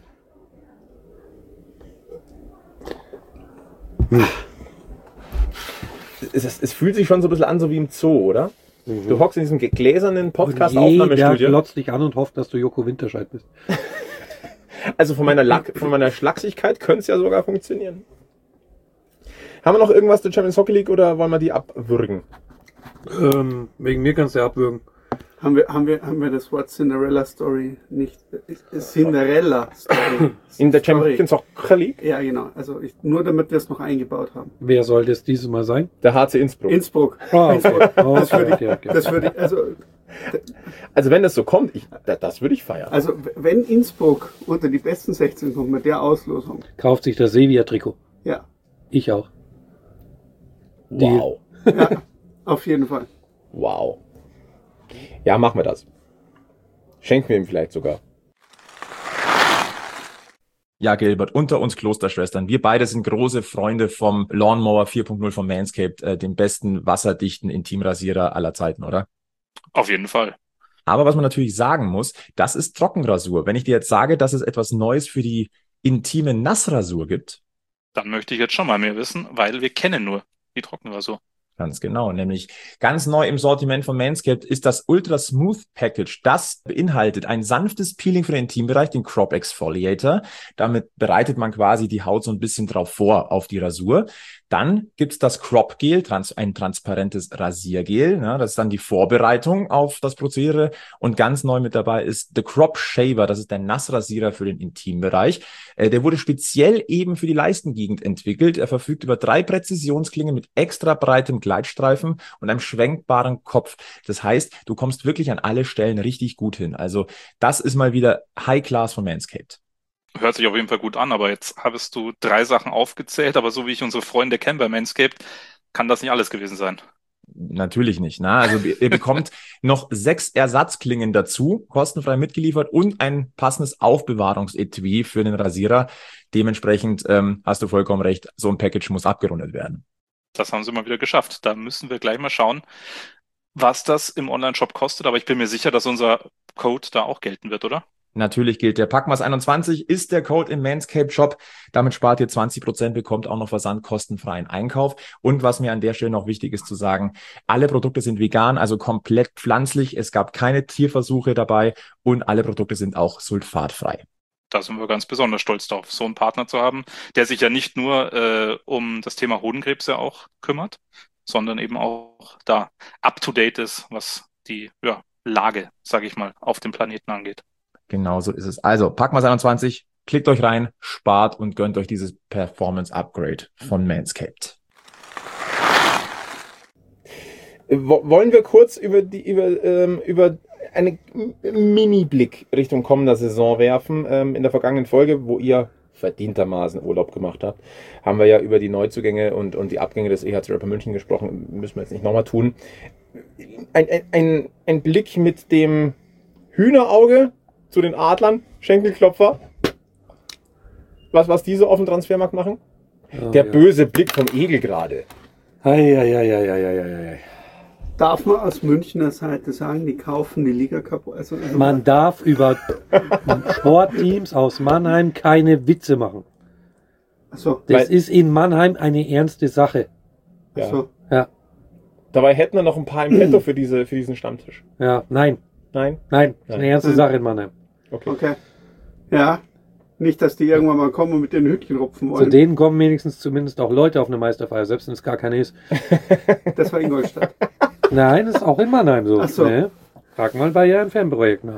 B: Es, es, es fühlt sich schon so ein bisschen an, so wie im Zoo, oder? Du hockst in diesem gläsernen
C: Jeder
B: Podcast-Aufnahmestudio.
C: glotzt dich an und hofft, dass du Joko Winterscheid bist.
B: Also von meiner, Lack, von meiner Schlachsigkeit könnte es ja sogar funktionieren. Haben wir noch irgendwas zur Champions Hockey League oder wollen wir die abwürgen?
C: Ähm, wegen mir kannst du ja abwürgen.
D: haben wir, haben wir, haben wir das Wort Cinderella Story nicht? Cinderella Story.
B: In der
D: Story.
B: Champions Hockey League?
D: Ja, genau. Also ich, nur damit wir es noch eingebaut haben.
C: Wer soll das dieses Mal sein?
B: Der H C Innsbruck.
D: Innsbruck.
C: Ah, okay. Oh,
D: Das würde ich,
C: okay, okay.
D: das würde ich, also,
B: Also wenn das so kommt, ich, da- das würde ich feiern.
D: also wenn Innsbruck unter die besten sechzehn kommt mit der Auslosung,
C: Kauft sich das Sevilla-Trikot.
D: ja,
C: Ich auch.
B: Wow.
D: ja, auf jeden Fall.
B: Wow. Ja, machen wir das. Schenken wir ihm vielleicht sogar.
E: Ja, Gilbert, unter uns Klosterschwestern. Wir beide sind große Freunde vom Lawnmower vier Punkt null von Manscaped, äh, dem besten wasserdichten Intimrasierer aller Zeiten, oder?
F: Auf jeden Fall.
E: Aber was man natürlich sagen muss, das ist Trockenrasur. Wenn ich dir jetzt sage, dass es etwas Neues für die intime Nassrasur gibt,
F: Dann möchte ich jetzt schon mal mehr wissen, weil wir kennen nur die Trockenrasur.
E: Ganz genau, nämlich ganz neu im Sortiment von Manscaped ist das Ultra Smooth Package. Das beinhaltet ein sanftes Peeling für den Intimbereich, den Crop Exfoliator. Damit bereitet man quasi die Haut so ein bisschen drauf vor auf die Rasur. Dann gibt's das Crop Gel, trans- ein transparentes Rasiergel. Ja, das ist dann die Vorbereitung auf das Prozedere. Und ganz neu mit dabei ist The Crop Shaver. Das ist der Nassrasierer für den Intimbereich. Äh, der wurde speziell eben für die Leistengegend entwickelt. Er verfügt über drei Präzisionsklingen mit extra breitem Gleitstreifen und einem schwenkbaren Kopf. Das heißt, du kommst wirklich an alle Stellen richtig gut hin. Also das ist mal wieder High Class von Manscaped.
F: Hört sich auf jeden Fall gut an, aber jetzt hast du drei Sachen aufgezählt, aber so wie ich unsere Freunde kenne bei Manscaped, kann das nicht alles gewesen sein.
E: Natürlich nicht. Na, also ihr bekommt noch sechs Ersatzklingen dazu, kostenfrei mitgeliefert und ein passendes Aufbewahrungsetui für den Rasierer. Dementsprechend ähm, hast du vollkommen recht, so ein Package muss abgerundet werden.
F: Das haben sie mal wieder geschafft. Da müssen wir gleich mal schauen, was das im Onlineshop kostet, aber ich bin mir sicher, dass unser Code da auch gelten wird, oder?
E: Natürlich gilt der Packmas einundzwanzig, ist der Code im Manscaped Shop. Damit spart ihr zwanzig Prozent, bekommt auch noch versandkostenfreien Einkauf. Und was mir an der Stelle noch wichtig ist zu sagen, alle Produkte sind vegan, also komplett pflanzlich. Es gab keine Tierversuche dabei und alle Produkte sind auch sulfatfrei.
F: Da sind wir ganz besonders stolz drauf, so einen Partner zu haben, der sich ja nicht nur äh, um das Thema Hodenkrebs ja auch kümmert, sondern eben auch da up-to-date ist, was die ja, Lage, sage ich mal, auf dem Planeten angeht.
E: Genau so ist es. Also, Packmas einundzwanzig, klickt euch rein, spart und gönnt euch dieses Performance-Upgrade von Manscaped.
B: Wollen wir kurz über die über, ähm, über einen Mini-Blick Richtung kommender Saison werfen? Ähm, in der vergangenen Folge, wo ihr verdientermaßen Urlaub gemacht habt, haben wir ja über die Neuzugänge und, und die Abgänge des E H C Rapper München gesprochen. Müssen wir jetzt nicht nochmal tun. Ein, ein, ein, ein Blick mit dem Hühnerauge zu den Adlern, Schenkelklopfer. Was, was die so auf dem Transfermarkt machen?
C: Oh,
B: Der
C: ja.
B: böse Blick vom Egel gerade.
C: Ei, ei, ei, ei, ei, ei, ei.
D: Darf man aus Münchner Seite sagen, die kaufen die Liga kaputt? Also, also
C: Man darf über Sportteams aus Mannheim keine Witze machen.
D: Achso,
C: Das
B: Weil-
C: ist in Mannheim eine ernste Sache.
B: Ja.
D: achso.
C: Ja,
B: Dabei hätten wir noch ein paar im Petto für, diese, für diesen Stammtisch.
C: ja, nein,
B: Nein?
C: nein, das ist eine ernste
D: Nein.
C: Sache in Mannheim.
B: Okay.
D: Okay. Ja. Nicht, dass die irgendwann mal kommen und mit den Hütchen rupfen
C: Zu
D: wollen.
C: denen kommen wenigstens zumindest auch Leute auf eine Meisterfeier, selbst wenn es gar keine ist.
D: Das war Ingolstadt.
C: Nein, das ist auch in Mannheim so.
D: Ach so.
C: Ne? Frag mal bei Ihrem Fanprojekt nach.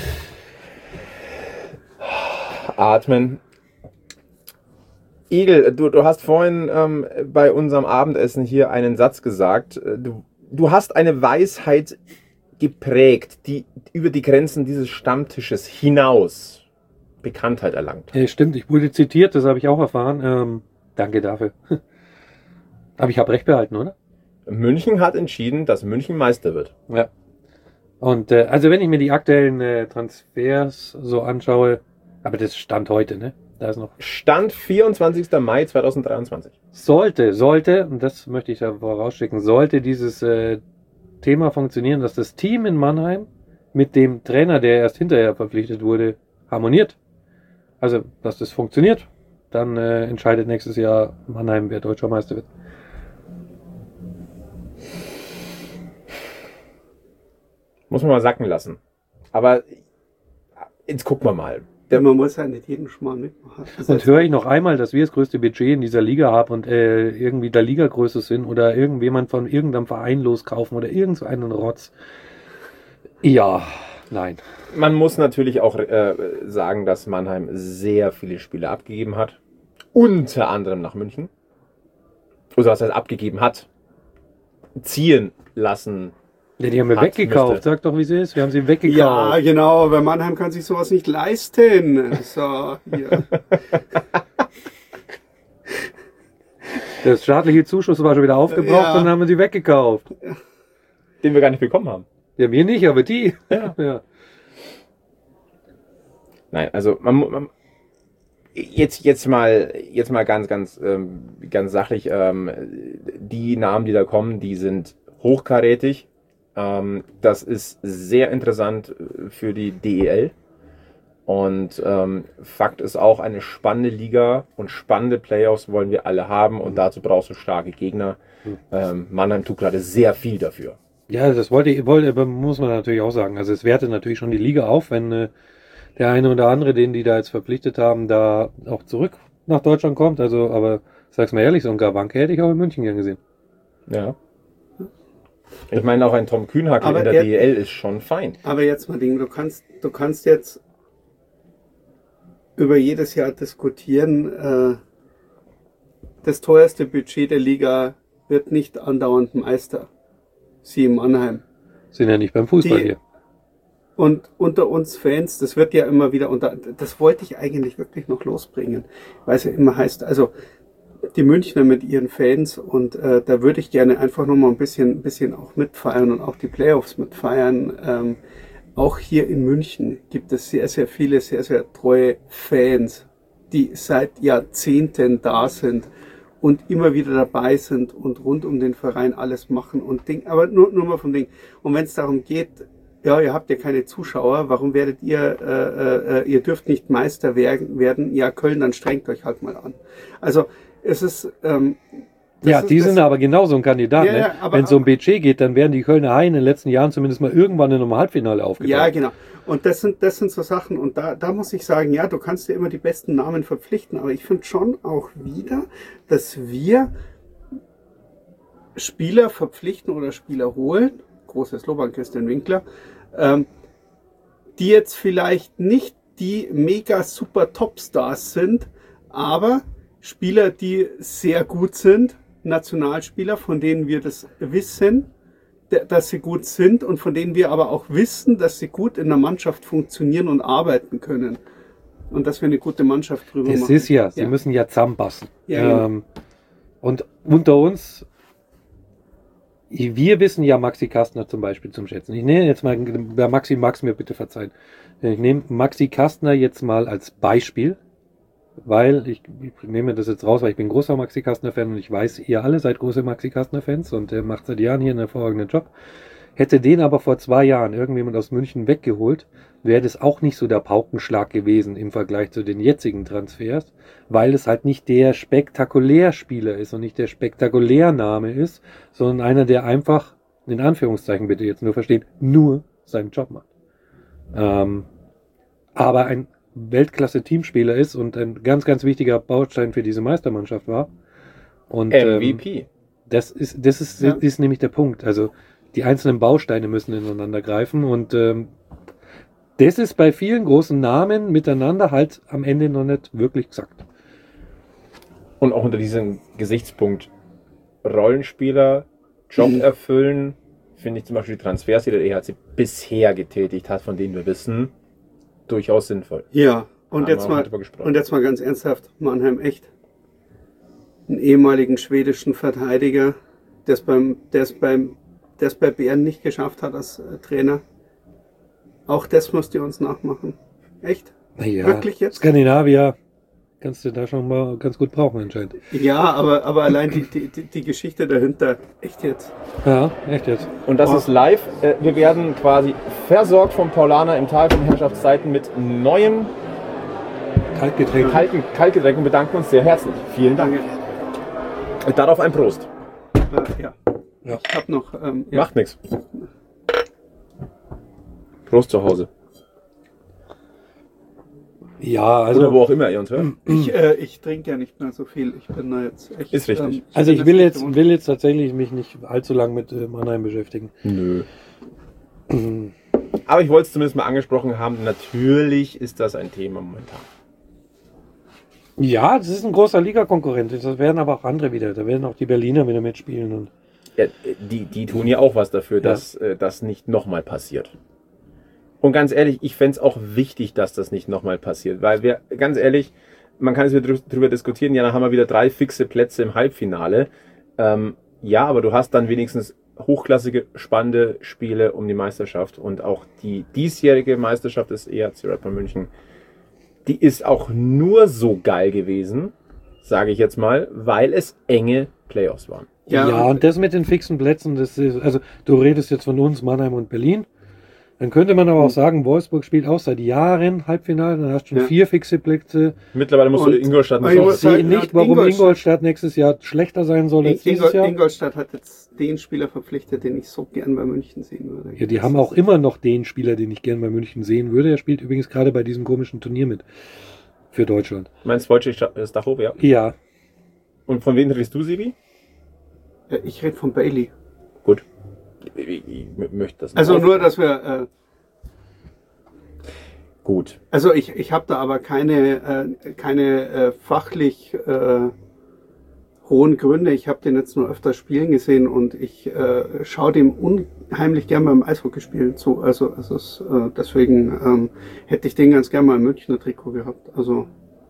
B: Atmen. Igel, du, du hast vorhin ähm, bei unserem Abendessen hier einen Satz gesagt. Du, du hast eine Weisheit geprägt, die über die Grenzen dieses Stammtisches hinaus Bekanntheit erlangt.
C: Äh, stimmt, ich wurde zitiert, das habe ich auch erfahren. Ähm, danke dafür. Aber ich habe recht behalten, oder?
B: München hat entschieden, dass München Meister wird.
C: Ja. Und äh, also wenn ich mir die aktuellen äh, Transfers so anschaue, aber das stand heute, ne? Da ist noch.
B: Stand vierundzwanzigster Mai zweitausenddreiundzwanzig.
C: Sollte, sollte, und das möchte ich da vorausschicken, sollte dieses äh, Thema funktionieren, dass das Team in Mannheim mit dem Trainer, der erst hinterher verpflichtet wurde, harmoniert. Also, dass das funktioniert, dann äh, entscheidet nächstes Jahr Mannheim, wer deutscher Meister wird.
B: Muss man mal sacken lassen. Aber jetzt gucken wir mal.
D: Ja, man muss ja nicht jeden Schmarrn mitmachen. Das
C: Und
D: heißt,
C: höre ich noch einmal, dass wir das größte Budget in dieser Liga haben und äh, irgendwie der Ligagröße sind oder irgendjemand von irgendeinem Verein loskaufen oder irgend so einen Rotz. Ja, nein.
B: Man muss natürlich auch äh, sagen, dass Mannheim sehr viele Spiele abgegeben hat. Unter anderem nach München. Also was heißt abgegeben hat. Ziehen lassen.
C: Ja, die haben wir
B: Hat,
C: weggekauft.
B: müsste.
C: Sag doch, wie sie ist. Wir haben sie
D: ja,
C: weggekauft.
D: genau, weil Mannheim kann sich sowas nicht leisten. So, hier.
C: Der staatliche Zuschuss war schon wieder aufgebraucht
D: Ja.
C: und dann haben wir sie weggekauft.
B: Den wir gar nicht bekommen haben.
C: Ja, wir nicht, aber die. Ja, ja.
B: Nein, also man, mu- man jetzt jetzt mal jetzt mal ganz ganz ähm, ganz sachlich. Ähm, die Namen, die da kommen, die sind hochkarätig. Ähm, das ist sehr interessant für die D E L. Und ähm, Fakt ist auch, eine spannende Liga und spannende Playoffs wollen wir alle haben und dazu brauchst du starke Gegner. Ähm, Mannheim tut gerade sehr viel dafür.
C: Ja, das wollte ich, wollte, aber muss man natürlich auch sagen. Also es wertet natürlich schon die Liga auf, wenn äh, der eine oder andere, den die da jetzt verpflichtet haben, da auch zurück nach Deutschland kommt. Also, aber sag's mal ehrlich, so ein Gawanke hätte ich auch in München gern gesehen.
B: Ja. Ich meine, auch ein Tom Kühnhackl
D: Aber
B: in der
D: er-
B: D E L ist schon fein.
D: Aber jetzt mal Ding, du kannst, du kannst jetzt über jedes Jahr diskutieren, äh, das teuerste Budget der Liga wird nicht andauernd Meister. Sie in Mannheim.
C: Sind ja nicht beim Fußball
D: Die-
C: hier.
D: Und unter uns Fans, das wird ja immer wieder unter, das wollte ich eigentlich wirklich noch losbringen, weil es ja immer heißt, also die Münchner mit ihren Fans und äh, da würde ich gerne einfach noch mal ein bisschen, ein bisschen auch mitfeiern und auch die Playoffs mitfeiern. Ähm, auch hier in München gibt es sehr, sehr viele, sehr, sehr treue Fans, die seit Jahrzehnten da sind und immer wieder dabei sind und rund um den Verein alles machen und Ding, aber nur, nur mal vom Ding. Und wenn es darum geht, ja, ihr habt ja keine Zuschauer, warum werdet ihr, äh, äh, ihr dürft nicht Meister werden, werden, ja, Köln, dann strengt euch halt mal an. Also, es ist, ähm, das
C: Ja,
D: ist,
C: die
D: das,
C: sind aber genauso ein Kandidat.
D: Ja,
C: Ne?
D: ja, aber-
C: Wenn es um Budget geht, dann werden die Kölner Haie in den letzten Jahren zumindest mal irgendwann in einem Halbfinale aufgetaucht.
D: Ja, genau. Und das sind, das sind so Sachen. Und da, da muss ich sagen, ja, du kannst dir immer die besten Namen verpflichten. Aber ich finde schon auch wieder, dass wir Spieler verpflichten oder Spieler holen, großes Lob an Christian Winkler, ähm, die jetzt vielleicht nicht die mega super Topstars sind, aber Spieler, die sehr gut sind, Nationalspieler, von denen wir das wissen, dass sie gut sind und von denen wir aber auch wissen, dass sie gut in der Mannschaft funktionieren und arbeiten können. Und dass wir eine gute Mannschaft drüber
C: Das
D: machen.
C: ist ja, sie
D: Ja.
C: müssen ja zusammenpassen.
D: Ja, genau.
C: ähm, und unter uns, wir wissen ja Maxi Kastner zum Beispiel zum Schätzen. Ich nehme jetzt mal, bei Maxi Max mir bitte verzeihen. Ich nehme Maxi Kastner jetzt mal als Beispiel, weil ich, ich nehme das jetzt raus, weil ich bin großer Maxi Kastner-Fan und ich weiß, ihr alle seid große Maxi Kastner-Fans und er macht seit Jahren hier einen hervorragenden Job. Hätte den aber vor zwei Jahren irgendjemand aus München weggeholt, wäre das auch nicht so der Paukenschlag gewesen im Vergleich zu den jetzigen Transfers, weil es halt nicht der Spektakulärspieler ist und nicht der Spektakulärname ist, sondern einer, der einfach, in Anführungszeichen bitte jetzt nur verstehen, nur seinen Job macht. Ähm, aber ein Weltklasse-Teamspieler ist und ein ganz, ganz wichtiger Baustein für diese Meistermannschaft war. Und,
B: M V
C: ähm,
B: P.
C: das ist, das ist,
D: Ja.
C: ist nämlich der Punkt. Also die einzelnen Bausteine müssen ineinander greifen und ähm, das ist bei vielen großen Namen miteinander halt am Ende noch nicht wirklich gesagt.
B: Und auch unter diesem Gesichtspunkt Rollenspieler, Job
D: Mhm.
B: erfüllen, finde ich zum Beispiel die Transfers, die der E H C bisher getätigt hat, von denen wir wissen, durchaus sinnvoll.
D: Ja, und
B: Haben
D: jetzt
B: wir auch
D: mal,
B: drüber gesprochen.
D: und jetzt mal ganz ernsthaft, Mannheim echt. Einen ehemaligen schwedischen Verteidiger, der es beim, der es beim, der es bei Bären nicht geschafft hat als äh, Trainer. Auch das müsst ihr uns nachmachen. Echt?
C: Naja,
D: Wirklich jetzt?
C: Skandinavier kannst du da schon mal ganz gut brauchen anscheinend.
D: Ja, aber, aber allein die, die, die, die Geschichte dahinter. Echt jetzt?
C: Ja, echt jetzt.
B: Und das
D: Oh.
B: ist live. Äh, Wir werden quasi versorgt vom Paulaner im Tal von Herrschaftszeiten mit neuen
C: Kaltgetränk.
B: kalten Kaltgetränken und bedanken uns sehr herzlich. Vielen Dank.
D: Danke.
B: Darauf ein Prost.
D: Äh, ja.
C: Ja.
D: Ich hab noch. Ähm, ja.
B: Macht nichts. Prost zu Hause.
C: Ja,
B: Oder
C: also,
B: wo auch immer ihr uns hört.
D: Ich, äh, ich trinke ja nicht mehr so viel. Ich bin da jetzt echt.
B: Ist richtig.
D: ähm,
C: also
D: bin
C: ich
D: das
C: will
D: nicht
C: jetzt,
D: gewohnt.
C: will jetzt tatsächlich mich nicht allzu lang mit äh, Mannheim beschäftigen.
B: Nö. Aber ich wollte es zumindest mal angesprochen haben. Natürlich ist das ein Thema momentan.
C: Ja, das ist ein großer Ligakonkurrent. Das werden aber auch andere wieder. Da werden auch die Berliner wieder mitspielen. Und
B: Ja, die, die tun ja auch was dafür, dass äh, das nicht nochmal passiert. Und ganz ehrlich, ich fände es auch wichtig, dass das nicht nochmal passiert. Weil wir, ganz ehrlich, man kann jetzt wieder drü- drüber diskutieren, ja, dann haben wir wieder drei fixe Plätze im Halbfinale. Ähm, ja, aber du hast dann wenigstens hochklassige, spannende Spiele um die Meisterschaft. Und auch die diesjährige Meisterschaft des E H C Red Bull München, die ist auch nur so geil gewesen, sage ich jetzt mal, weil es enge Playoffs waren.
C: ja,
D: Ja,
C: und das mit den fixen Plätzen, das ist, also du redest jetzt von uns, Mannheim und Berlin. Dann könnte man aber auch sagen, Wolfsburg spielt auch seit Jahren Halbfinale, dann hast du schon
D: Ja.
C: vier fixe Plätze.
B: Mittlerweile musst
D: Und-
B: du Ingolstadt
D: Aber
B: noch
D: ich
C: Ich
D: muss
C: sehe
D: sagen,
C: nicht, warum
D: Ingolstadt-
C: Ingolstadt nächstes Jahr schlechter sein soll als dieses
D: Ingol
C: Jahr.
D: Ingolstadt hat jetzt den Spieler verpflichtet, den ich so gern bei München sehen würde.
C: Ja, die haben auch immer noch den Spieler, den ich gern bei München sehen würde. Er spielt übrigens gerade bei diesem komischen Turnier mit. Für Deutschland.
B: Meinst Wojciech Stachov, ja?
C: Ja.
B: Und von wem redest du, Sibi?
D: Ja, ich rede von Bailey.
B: Gut. Ich, ich, ich möchte das nicht.
D: Also nur, dass wir... Äh,
B: Gut.
D: Also ich, ich habe da aber keine, äh, keine äh, fachlich äh, hohen Gründe. Ich habe den jetzt nur öfter spielen gesehen und ich äh, schaue dem unheimlich gern beim Eishockeyspielen zu. Also es ist, äh, deswegen ähm, hätte ich den ganz gern mal im Münchner Trikot gehabt. Also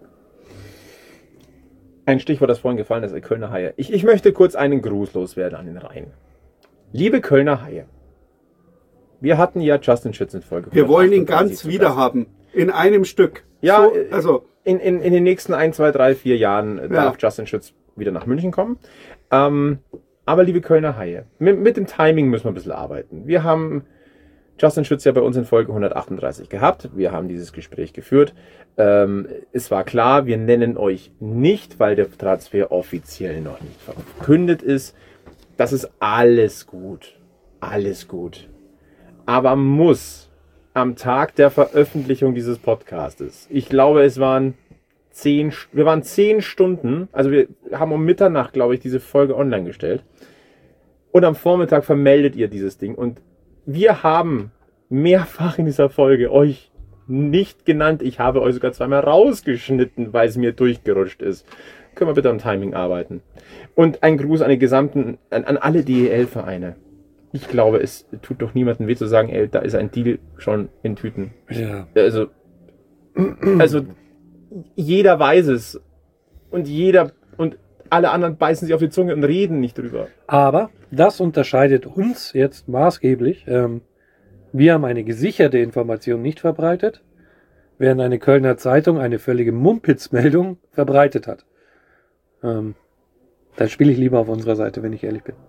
B: Ein Stichwort, das vorhin gefallen ist, Kölner Haie. Ich, ich möchte kurz einen Gruß loswerden an den Rhein. Liebe Kölner Haie, wir hatten ja Justin Schütz in Folge.
D: wir wollen ihn
B: hundertachtunddreißig
D: ganz
B: zu
D: wieder
B: Gast.
D: haben. In einem Stück.
B: Ja,
D: so,
B: äh,
D: also
B: In, in, in den nächsten ein, zwei, drei, vier Jahren äh,
D: Ja.
B: darf Justin Schütz wieder nach München kommen. Ähm, aber liebe Kölner Haie, mit, mit dem Timing müssen wir ein bisschen arbeiten. Wir haben Justin Schütz ja bei uns in Folge hundertachtunddreißig gehabt. Wir haben dieses Gespräch geführt. Ähm, es war klar, wir nennen euch nicht, weil der Transfer offiziell noch nicht verkündet ist. Das ist alles gut. Alles gut. Aber muss am Tag der Veröffentlichung dieses Podcastes, ich glaube, es waren zehn, wir waren zehn Stunden, also wir haben um Mitternacht, glaube ich, diese Folge online gestellt. Und am Vormittag vermeldet ihr dieses Ding. Und wir haben mehrfach in dieser Folge euch nicht genannt. Ich habe euch sogar zweimal rausgeschnitten, weil es mir durchgerutscht ist. Können wir bitte am Timing arbeiten. Und ein Gruß an die gesamten, an, an alle D E L-Vereine. Ich glaube, es tut doch niemandem weh zu sagen, ey, da ist ein Deal schon in Tüten.
C: Ja.
B: Also, also jeder weiß es. Und jeder, und alle anderen beißen sich auf die Zunge und reden nicht drüber.
C: Aber das unterscheidet uns jetzt maßgeblich. Ähm, wir haben eine gesicherte Information nicht verbreitet, während eine Kölner Zeitung eine völlige Mumpitz-Meldung verbreitet hat. Ähm, dann spiele ich lieber auf unserer Seite, wenn ich ehrlich bin.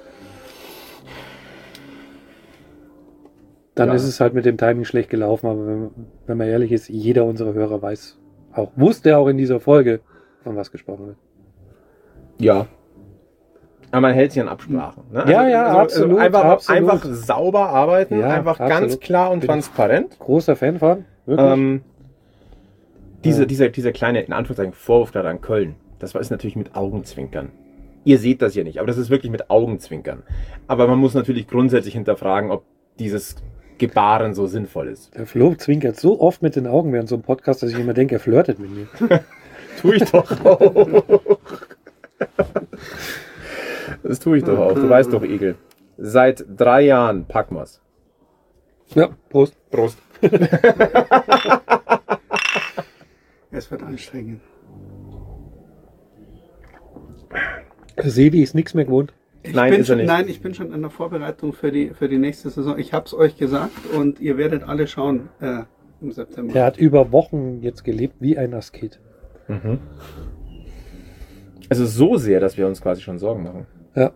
C: Dann
B: Ja.
C: ist es halt mit dem Timing schlecht gelaufen, aber wenn, wenn man ehrlich ist, jeder unserer Hörer weiß auch, wusste auch in dieser Folge, von was gesprochen wird.
B: Ja. Aber man hält sich an Absprachen. Ne?
C: Ja, ja, absolut,
B: einfach,
C: absolut.
B: einfach sauber arbeiten,
C: Ja,
B: einfach ganz
C: absolut.
B: klar und
C: Bin ich
B: transparent.
C: Großer Fan von, wirklich.
B: Ähm, diese,
C: Ja.
B: dieser, dieser kleine, in Anführungszeichen, Vorwurf gerade an Köln, das war ist natürlich mit Augenzwinkern. Ihr seht das ja nicht, aber das ist wirklich mit Augenzwinkern. Aber man muss natürlich grundsätzlich hinterfragen, ob dieses Gebaren so sinnvoll ist.
C: Der Flo zwinkert so oft mit den Augen während so einem Podcast, dass ich immer denke, er flirtet mit mir.
B: Tue ich doch auch. Das tue ich doch auch. Du weißt doch, Egel. Seit drei Jahren packen wir's.
C: Ja, Prost.
B: Prost.
D: es wird anstrengend.
C: Sevi ist nichts mehr gewohnt.
D: Ich
B: Nein,
D: bin
B: ist er
D: schon,
B: nicht.
D: Nein, ich bin schon in der Vorbereitung für die, für die nächste Saison. Ich habe es euch gesagt und ihr werdet alle schauen äh, im September.
C: Er hat über Wochen jetzt gelebt wie ein Asket.
B: Mhm. Also so sehr, dass wir uns quasi schon Sorgen machen.
C: Ja.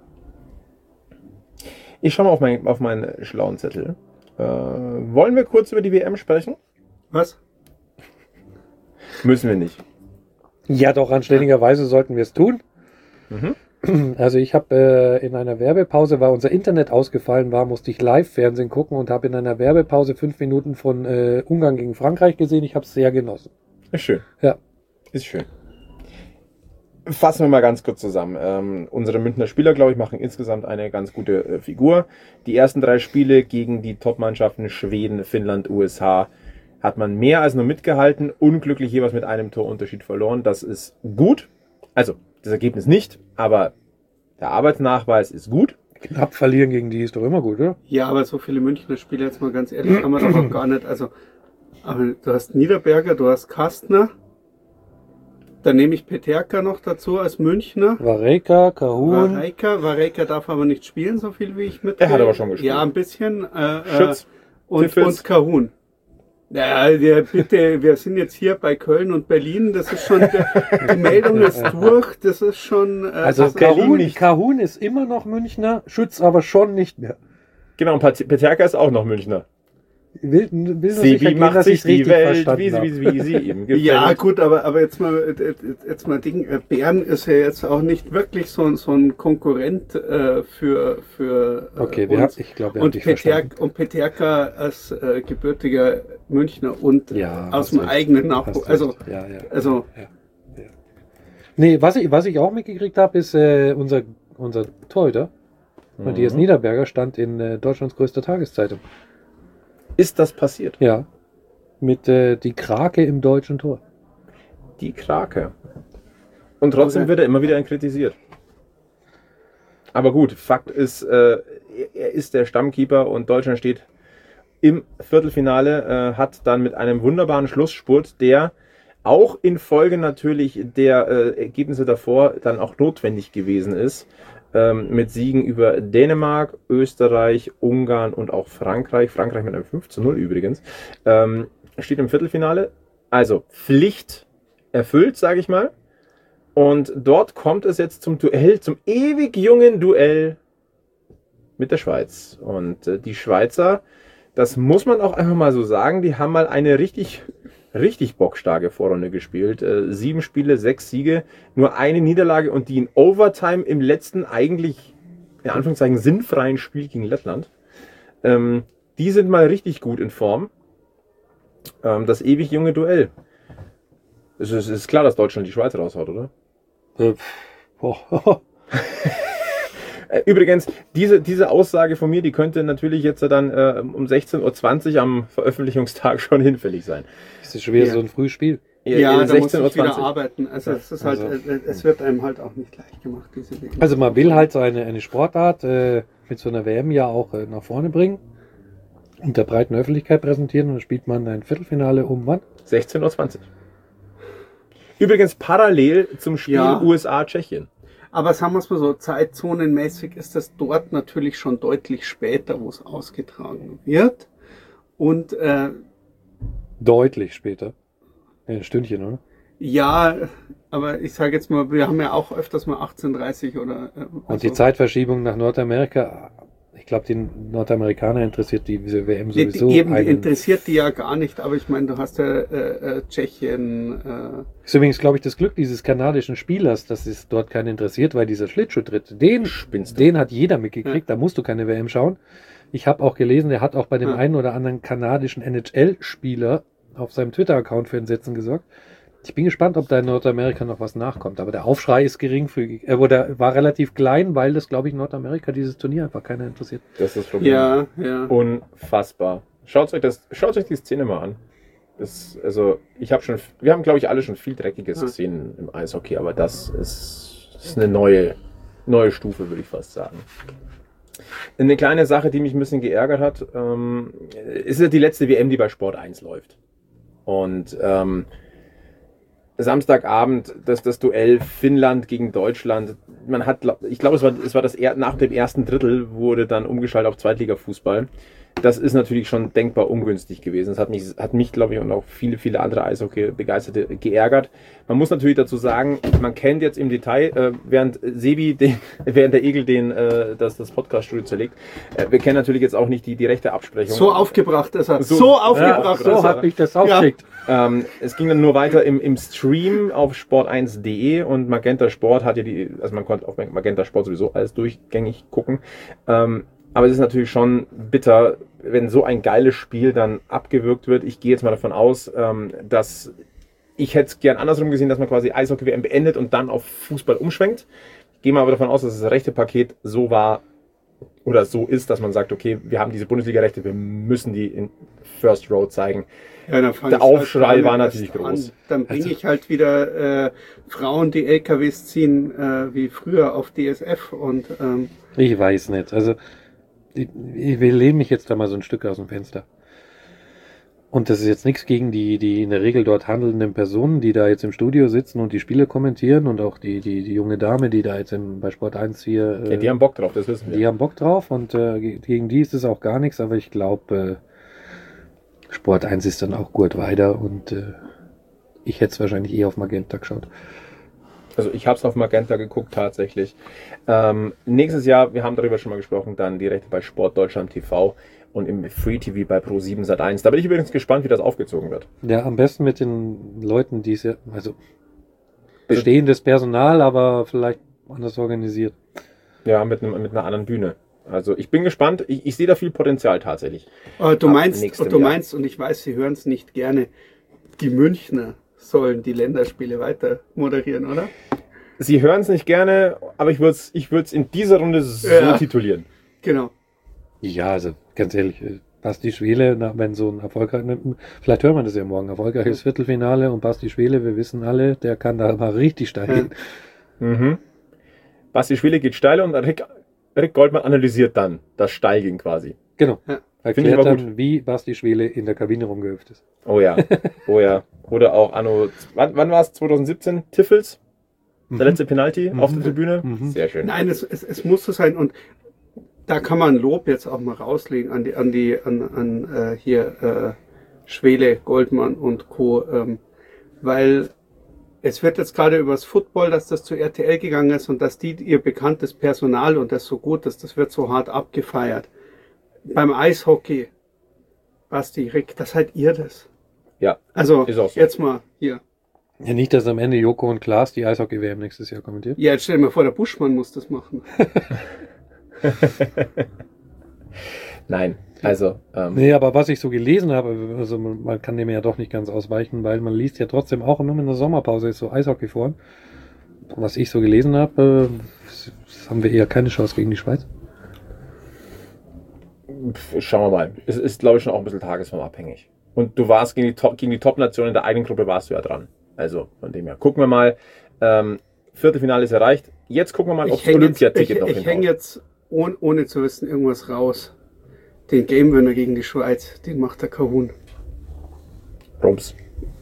B: Ich schaue mal auf, mein, auf meinen schlauen Zettel. Äh, wollen wir kurz über die W M sprechen?
D: Was?
B: Müssen wir nicht.
C: Ja, doch, anständigerweise sollten wir es tun.
B: Mhm.
C: Also ich habe äh, in einer Werbepause, weil unser Internet ausgefallen war, musste ich Live-Fernsehen gucken und habe in einer Werbepause fünf Minuten von äh, Ungarn gegen Frankreich gesehen. Ich habe es sehr genossen.
B: Ist schön.
C: Ja.
B: Ist schön. Fassen wir mal ganz kurz zusammen. Ähm, unsere Münchner Spieler, glaube ich, machen insgesamt eine ganz gute äh, Figur. Die ersten drei Spiele gegen die Top-Mannschaften Schweden, Finnland, U S A hat man mehr als nur mitgehalten. Unglücklich jeweils mit einem Torunterschied verloren. Das ist gut. Also, das Ergebnis nicht, aber der Arbeitsnachweis ist gut.
C: Knapp verlieren gegen die ist doch immer gut, oder?
D: Ja, aber so viele Münchner Spieler, jetzt mal ganz ehrlich, haben wir doch auch gar nicht. Also, aber du hast Niederberger, du hast Kastner, dann nehme ich Peterka noch dazu als Münchner.
C: Varejka, Kahun.
D: Varejka, Varejka darf aber nicht spielen, so viel wie ich mit.
B: Er hat aber schon gespielt.
D: Ja, ein bisschen. Äh,
B: Schütz,
D: äh, und,
B: Tiffels.
D: und Kahun. Ja, ja, bitte, wir sind jetzt hier bei Köln und Berlin, das ist schon, die Meldung ist durch, das ist schon... Äh,
C: Also
D: das ist-
B: Berlin
C: Kahun,
B: nicht.
C: Kahun ist immer noch Münchner, Schütz aber schon nicht mehr.
B: Genau, und Pat- Peterka ist auch noch Münchner.
C: Will, will nur
B: Sebi
C: sicher gehen,
B: macht
C: dass
B: sich
C: ich's
B: die
C: richtig
B: Welt,
C: verstanden
B: wie sie,
C: habe.
B: wie, sie- wie sie ihm gefällt.
D: Ja, gut, aber, aber jetzt mal, jetzt mal Ding, äh, Bern ist ja jetzt auch nicht wirklich so, ein- so ein Konkurrent äh, für, für äh,
C: Okay, wir haben,
D: uns.
C: ich glaube, wir haben
D: Und,
C: dich verstanden.
D: Peter, und Peterka als äh, gebürtiger Münchner und
C: Ja,
D: aus
C: hast
D: dem
C: recht.
D: eigenen
C: Hast
D: Nachwuchs.
C: recht.
D: Also,
C: ja, ja.
D: also
C: Ja, ja. Nee, was ich, was ich auch mitgekriegt habe, ist äh, unser, unser Torhüter, Matthias
B: Mhm.
C: Niederberger, stand in äh, Deutschlands größter Tageszeitung.
B: Ist das passiert?
C: Ja. Mit äh, die Krake im deutschen Tor.
B: Die Krake. Und trotzdem
D: Okay.
B: wird er immer wieder kritisiert. Aber gut, Fakt ist, äh, er ist der Stammkeeper und Deutschland steht im Viertelfinale, äh, hat dann mit einem wunderbaren Schlussspurt, der auch in Folge natürlich der äh, Ergebnisse davor dann auch notwendig gewesen ist, ähm, mit Siegen über Dänemark, Österreich, Ungarn und auch Frankreich. Frankreich mit einem fünf zu null übrigens. Ähm, steht im Viertelfinale. Also Pflicht erfüllt, sage ich mal. Und dort kommt es jetzt zum Duell, zum ewig jungen Duell mit der Schweiz. Und äh, die Schweizer, das muss man auch einfach mal so sagen, die haben mal eine richtig, richtig bockstarke Vorrunde gespielt. Äh, sieben Spiele, sechs Siege, nur eine Niederlage und die in Overtime im letzten eigentlich, in Anführungszeichen, sinnfreien Spiel gegen Lettland. Ähm, die sind mal richtig gut in Form. Ähm, das ewig junge Duell. Es ist, es ist klar, dass Deutschland die Schweiz raushaut, oder?
C: Äh, pff, boah.
B: Äh, Übrigens, diese, diese Aussage von mir, die könnte natürlich jetzt dann äh, um sechzehn Uhr zwanzig am Veröffentlichungstag schon hinfällig sein.
C: Das ist schon wieder
D: Ja.
C: so ein Frühspiel.
B: Äh,
D: ja, da muss
B: sechzehn Uhr
D: ich wieder
B: zwanzig.
D: arbeiten. Also, es ist halt,
C: Also-
D: äh, es wird einem halt auch nicht leicht gemacht, diese Dinge.
C: Also man will halt so eine, eine Sportart äh, mit so einer W M ja auch äh, nach vorne bringen und der breiten Öffentlichkeit präsentieren und dann spielt man ein Viertelfinale um wann?
B: sechzehn Uhr zwanzig. Übrigens parallel zum Spiel
D: Ja.
B: U S A-Tschechien.
D: Aber sagen wir es mal so, zeitzonenmäßig ist das dort natürlich schon deutlich später, wo es ausgetragen wird. Und äh,
C: Deutlich später. Ein Stündchen, oder?
D: ja, aber ich sage jetzt mal, wir haben ja auch öfters mal achtzehn Uhr dreißig oder... Äh,
C: Und
D: also-
C: die Zeitverschiebung nach Nordamerika, ich glaube, die Nordamerikaner interessiert diese W M
D: Die,
C: sowieso.
D: die, eben, die
C: einen-
D: interessiert die ja gar nicht, aber ich meine, du hast ja äh, äh, Tschechien, äh,
C: Ist übrigens, glaube ich, das Glück dieses kanadischen Spielers, dass es dort keinen interessiert, weil dieser Schlittschuhtritt, den,
B: Spinnst du?
C: den hat jeder mitgekriegt, da musst du keine W M schauen. Ich habe auch gelesen, der hat auch bei dem
D: Ja.
C: einen oder anderen kanadischen N H L-Spieler auf seinem Twitter-Account für Entsetzen gesorgt. Ich bin gespannt, ob da in Nordamerika noch was nachkommt. Aber der Aufschrei ist geringfügig. Er wurde, war relativ klein, weil das, glaube ich, in Nordamerika dieses Turnier einfach keiner interessiert.
B: Das ist das Problem.
D: ja, ja.
B: Unfassbar. Schaut euch das, schaut euch die Szene mal an. Das, also, ich habe schon, wir haben, glaube ich, alle schon viel Dreckiges
D: Ja.
B: gesehen im Eishockey, aber das ist, ist eine neue, neue Stufe, würde ich fast sagen. Eine kleine Sache, die mich ein bisschen geärgert hat, ähm, ist ja die letzte W M, die bei Sport eins läuft. Und ähm, Samstagabend, das, das Duell Finnland gegen Deutschland. Man hat, ich glaube, es war, es war das er, nach dem ersten Drittel wurde dann umgeschaltet auf Zweitliga-Fußball. Das ist natürlich schon denkbar ungünstig gewesen. Das hat mich, hat mich, glaube ich, und auch viele, viele andere Eishockey-Begeisterte geärgert. Man muss natürlich dazu sagen, man kennt jetzt im Detail, äh, während Sebi, den, während der Egel den, äh, das, das Podcast-Studio zerlegt, äh, wir kennen natürlich jetzt auch nicht die direkte Absprechung.
D: So aufgebracht ist er.
B: So-
D: So, aufgebracht
C: so
D: ist
C: hat
D: er.
C: mich das aufgeregt.
B: Ähm, es ging dann nur weiter im, im Stream auf sport eins punkt de und Magenta Sport hat ja die, also man konnte auf Magenta Sport sowieso alles durchgängig gucken. Ähm, aber es ist natürlich schon bitter, wenn so ein geiles Spiel dann abgewürgt wird. Ich gehe jetzt mal davon aus, ähm, dass ich hätte es gern andersrum gesehen, dass man quasi Eishockey-W M beendet und dann auf Fußball umschwenkt. Ich gehe mal aber davon aus, dass das rechte Paket so war oder so ist, dass man sagt, okay, wir haben diese Bundesliga-Rechte, wir müssen die in First Row zeigen.
D: Ja, dann fang
B: Der
D: ich halt
B: Aufschrei
D: damit
B: war
D: erst
B: natürlich
D: an.
B: groß.
D: Dann bringe ich halt wieder äh, Frauen, die L K Ws ziehen, äh, wie früher auf D S F und ähm,
C: Ich weiß nicht. Also, ich, ich lehne mich jetzt da mal so ein Stück aus dem Fenster. Und das ist jetzt nichts gegen die, die in der Regel dort handelnden Personen, die da jetzt im Studio sitzen und die Spiele kommentieren und auch die, die, die junge Dame, die da jetzt im, bei Sport eins hier, äh,
B: Ja, die haben Bock drauf, das wissen wir.
C: die haben Bock drauf und äh, ge- gegen die ist es auch gar nichts, aber ich glaube, äh, Sport eins ist dann auch gut weiter und äh, ich hätte es wahrscheinlich eh auf Magenta geschaut.
B: Also ich habe es auf Magenta geguckt tatsächlich. Ähm, nächstes Jahr, wir haben darüber schon mal gesprochen, dann die Rechte bei Sport Deutschland T V. und im Free T V bei Pro sieben Sat eins. Da bin ich übrigens gespannt, wie das aufgezogen wird.
C: Ja, am besten mit den Leuten, die es ja, also bestehendes Personal, aber vielleicht anders organisiert.
B: Ja, mit, einem, mit einer anderen Bühne. Also ich bin gespannt. Ich, ich sehe da viel Potenzial tatsächlich.
D: Aber du
B: Ab
D: meinst,
B: nächstem
D: du
B: Jahr.
D: meinst, und ich weiß, Sie hören es nicht gerne, die Münchner sollen die Länderspiele weiter moderieren, oder?
B: Sie hören es nicht gerne, aber ich würde es ich würd's in dieser Runde so
D: Ja.
B: titulieren.
D: Genau.
C: Ja, also ganz ehrlich, äh, Basti Schwele, na, wenn so ein erfolgreiches, vielleicht hören wir das ja morgen, erfolgreiches Viertelfinale und Basti Schwele, wir wissen alle, der kann da mal richtig steil
D: Ja.
C: gehen.
B: Mhm. Basti Schwele geht steil und Rick, Rick Goldmann analysiert dann das Steilgehen quasi.
C: Genau.
D: Ja.
B: Finde ich
C: Erklärt
B: aber
C: dann, wie Basti Schwele in der Kabine rumgehüpft ist.
B: Oh ja, oh ja. Oder auch anno, wann, wann war es? zwanzig siebzehn? Tiffels? Der letzte Penalty auf der Tribüne?
C: Mhm.
B: Sehr schön.
D: Nein, es, es, es muss so sein. Und da kann man Lob jetzt auch mal rauslegen an die, an die, an, an äh, hier äh, Schwele, Goldmann und Co. Ähm, weil es wird jetzt gerade über das Football, dass das zu R T L gegangen ist und dass die ihr bekanntes Personal und das so gut ist, das wird so hart abgefeiert. Beim Eishockey, Basti, Rick, das seid ihr das.
B: Ja,
D: Also
B: ist auch so.
D: jetzt mal hier.
C: Ja, nicht, dass am Ende Joko und Klaas die Eishockey-W M nächstes Jahr kommentiert.
D: Ja, jetzt stell dir mal vor, der Buschmann muss das machen.
B: Nein, also ähm,
C: Nee, aber was ich so gelesen habe, also man, man kann dem ja doch nicht ganz ausweichen, weil man liest ja trotzdem auch immer in der Sommerpause ist so Eishockey vor. Was ich so gelesen habe, äh, haben wir eher keine Chance gegen die Schweiz.
B: pf, schauen wir mal. Es ist, glaube ich, schon auch ein bisschen tagesformabhängig. Und du warst gegen die Top, gegen die Top-Nationen in der eigenen Gruppe warst du ja dran. Also von dem her. Gucken wir mal. Ähm, Viertelfinale ist erreicht. Jetzt gucken wir mal, ob
D: Ich
B: das
D: hänge jetzt, ich,
B: Olympiaticket noch
D: ich häng
B: hinhaut.
D: jetzt ohne, ohne zu wissen irgendwas raus. Den Game Winner gegen die Schweiz, den macht der Kahun.
B: Rums.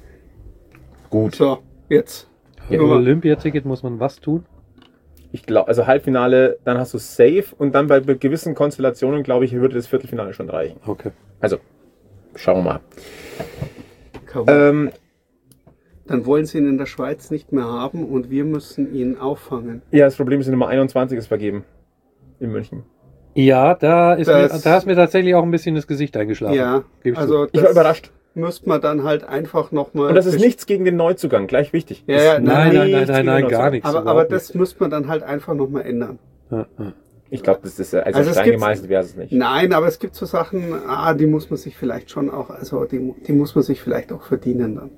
B: Gut.
D: So, jetzt.
C: Im
D: Nummer-
C: Olympiaticket muss man was tun?
B: Ich glaube, also Halbfinale, dann hast du Safe und dann bei gewissen Konstellationen, glaube ich, würde das Viertelfinale schon reichen.
C: Okay.
B: Also, schauen wir mal.
D: Kahun.
B: Ähm,
D: Dann wollen sie ihn in der Schweiz nicht mehr haben und wir müssen ihn auffangen.
B: ja, das Problem ist, die Nummer einundzwanzig ist vergeben. In München.
C: Ja, da ist, mir,
D: Das-
C: da ist mir tatsächlich auch ein bisschen das Gesicht eingeschlafen.
D: Ja,
C: Gebe ich
D: also
B: Ich war
D: das
B: überrascht.
D: müsste man dann halt einfach nochmal...
B: Und das ist nichts gegen den Neuzugang, gleich wichtig.
D: Ja, ja,
C: Nein, nein, nein,
B: nichts
C: nein,
B: gegen
C: nein,
B: den
C: gar
B: Neuzugang.
C: nichts.
D: Aber,
C: überhaupt
D: aber das müsste man dann halt einfach nochmal ändern.
C: nicht. Ja, ja.
B: Ich glaube, das ist, äh, also,
D: Also es
B: Stein
D: gibt's-
B: gemeißelt wäre es nicht.
D: Nein, aber es gibt so Sachen, ah, die muss man sich vielleicht schon auch, also die, die muss man sich vielleicht auch verdienen dann.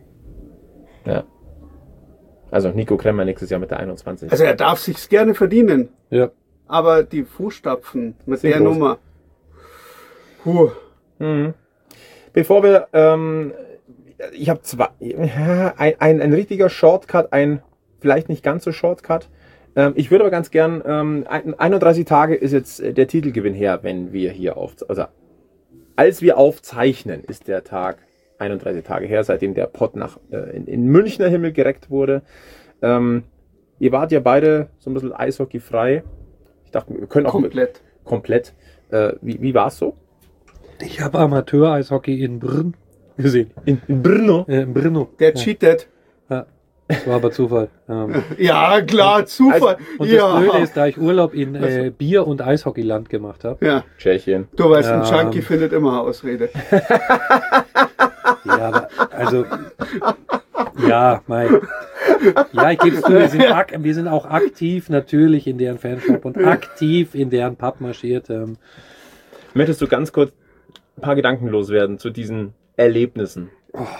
B: Ja. Also Nico Kremmer nächstes Jahr mit der einundzwanzig.
D: Also er darf sich's gerne verdienen,
C: Ja.
D: aber die Fußstapfen mit
B: Sind
D: der
B: groß.
D: Nummer. Puh.
B: Mhm. Bevor wir, ähm, ich habe zwei, ja, ein, ein, ein richtiger Shortcut, ein vielleicht nicht ganz so Shortcut. Ähm, ich würde aber ganz gern, ähm, ein- einunddreißig Tage ist jetzt äh, der Titelgewinn her, wenn wir hier auf, also als wir aufzeichnen, ist der Tag einunddreißig Tage her, seitdem der Pott nach äh, in, in Münchner Himmel gereckt wurde. Ähm, ihr wart ja beide so ein bisschen Eishockey frei. Ich dachte, wir können auch
D: Komplett.
B: komplett. Äh, wie wie war es so?
C: Ich habe Amateur-Eishockey in Brünn gesehen.
B: In, in Brno.
C: Äh, in Brno.
D: Der
C: ja.
D: cheatet.
C: Ja. Das war aber Zufall. Ähm,
D: Ja, klar, Zufall.
C: und
D: ja.
C: das Blöde ist, da ich Urlaub in äh, Bier- und Eishockeyland gemacht habe.
D: ja,
B: Tschechien.
D: du weißt, ein
C: Ähm.
D: Junkie findet immer Ausrede.
C: Ja, aber, also, ja, mein, ja, ich gebe es zu, wir sind, ak wir sind auch aktiv natürlich in deren Fanshop und aktiv in deren Pub marschiert. Ähm,
B: Möchtest du ganz kurz ein paar Gedanken loswerden zu diesen Erlebnissen?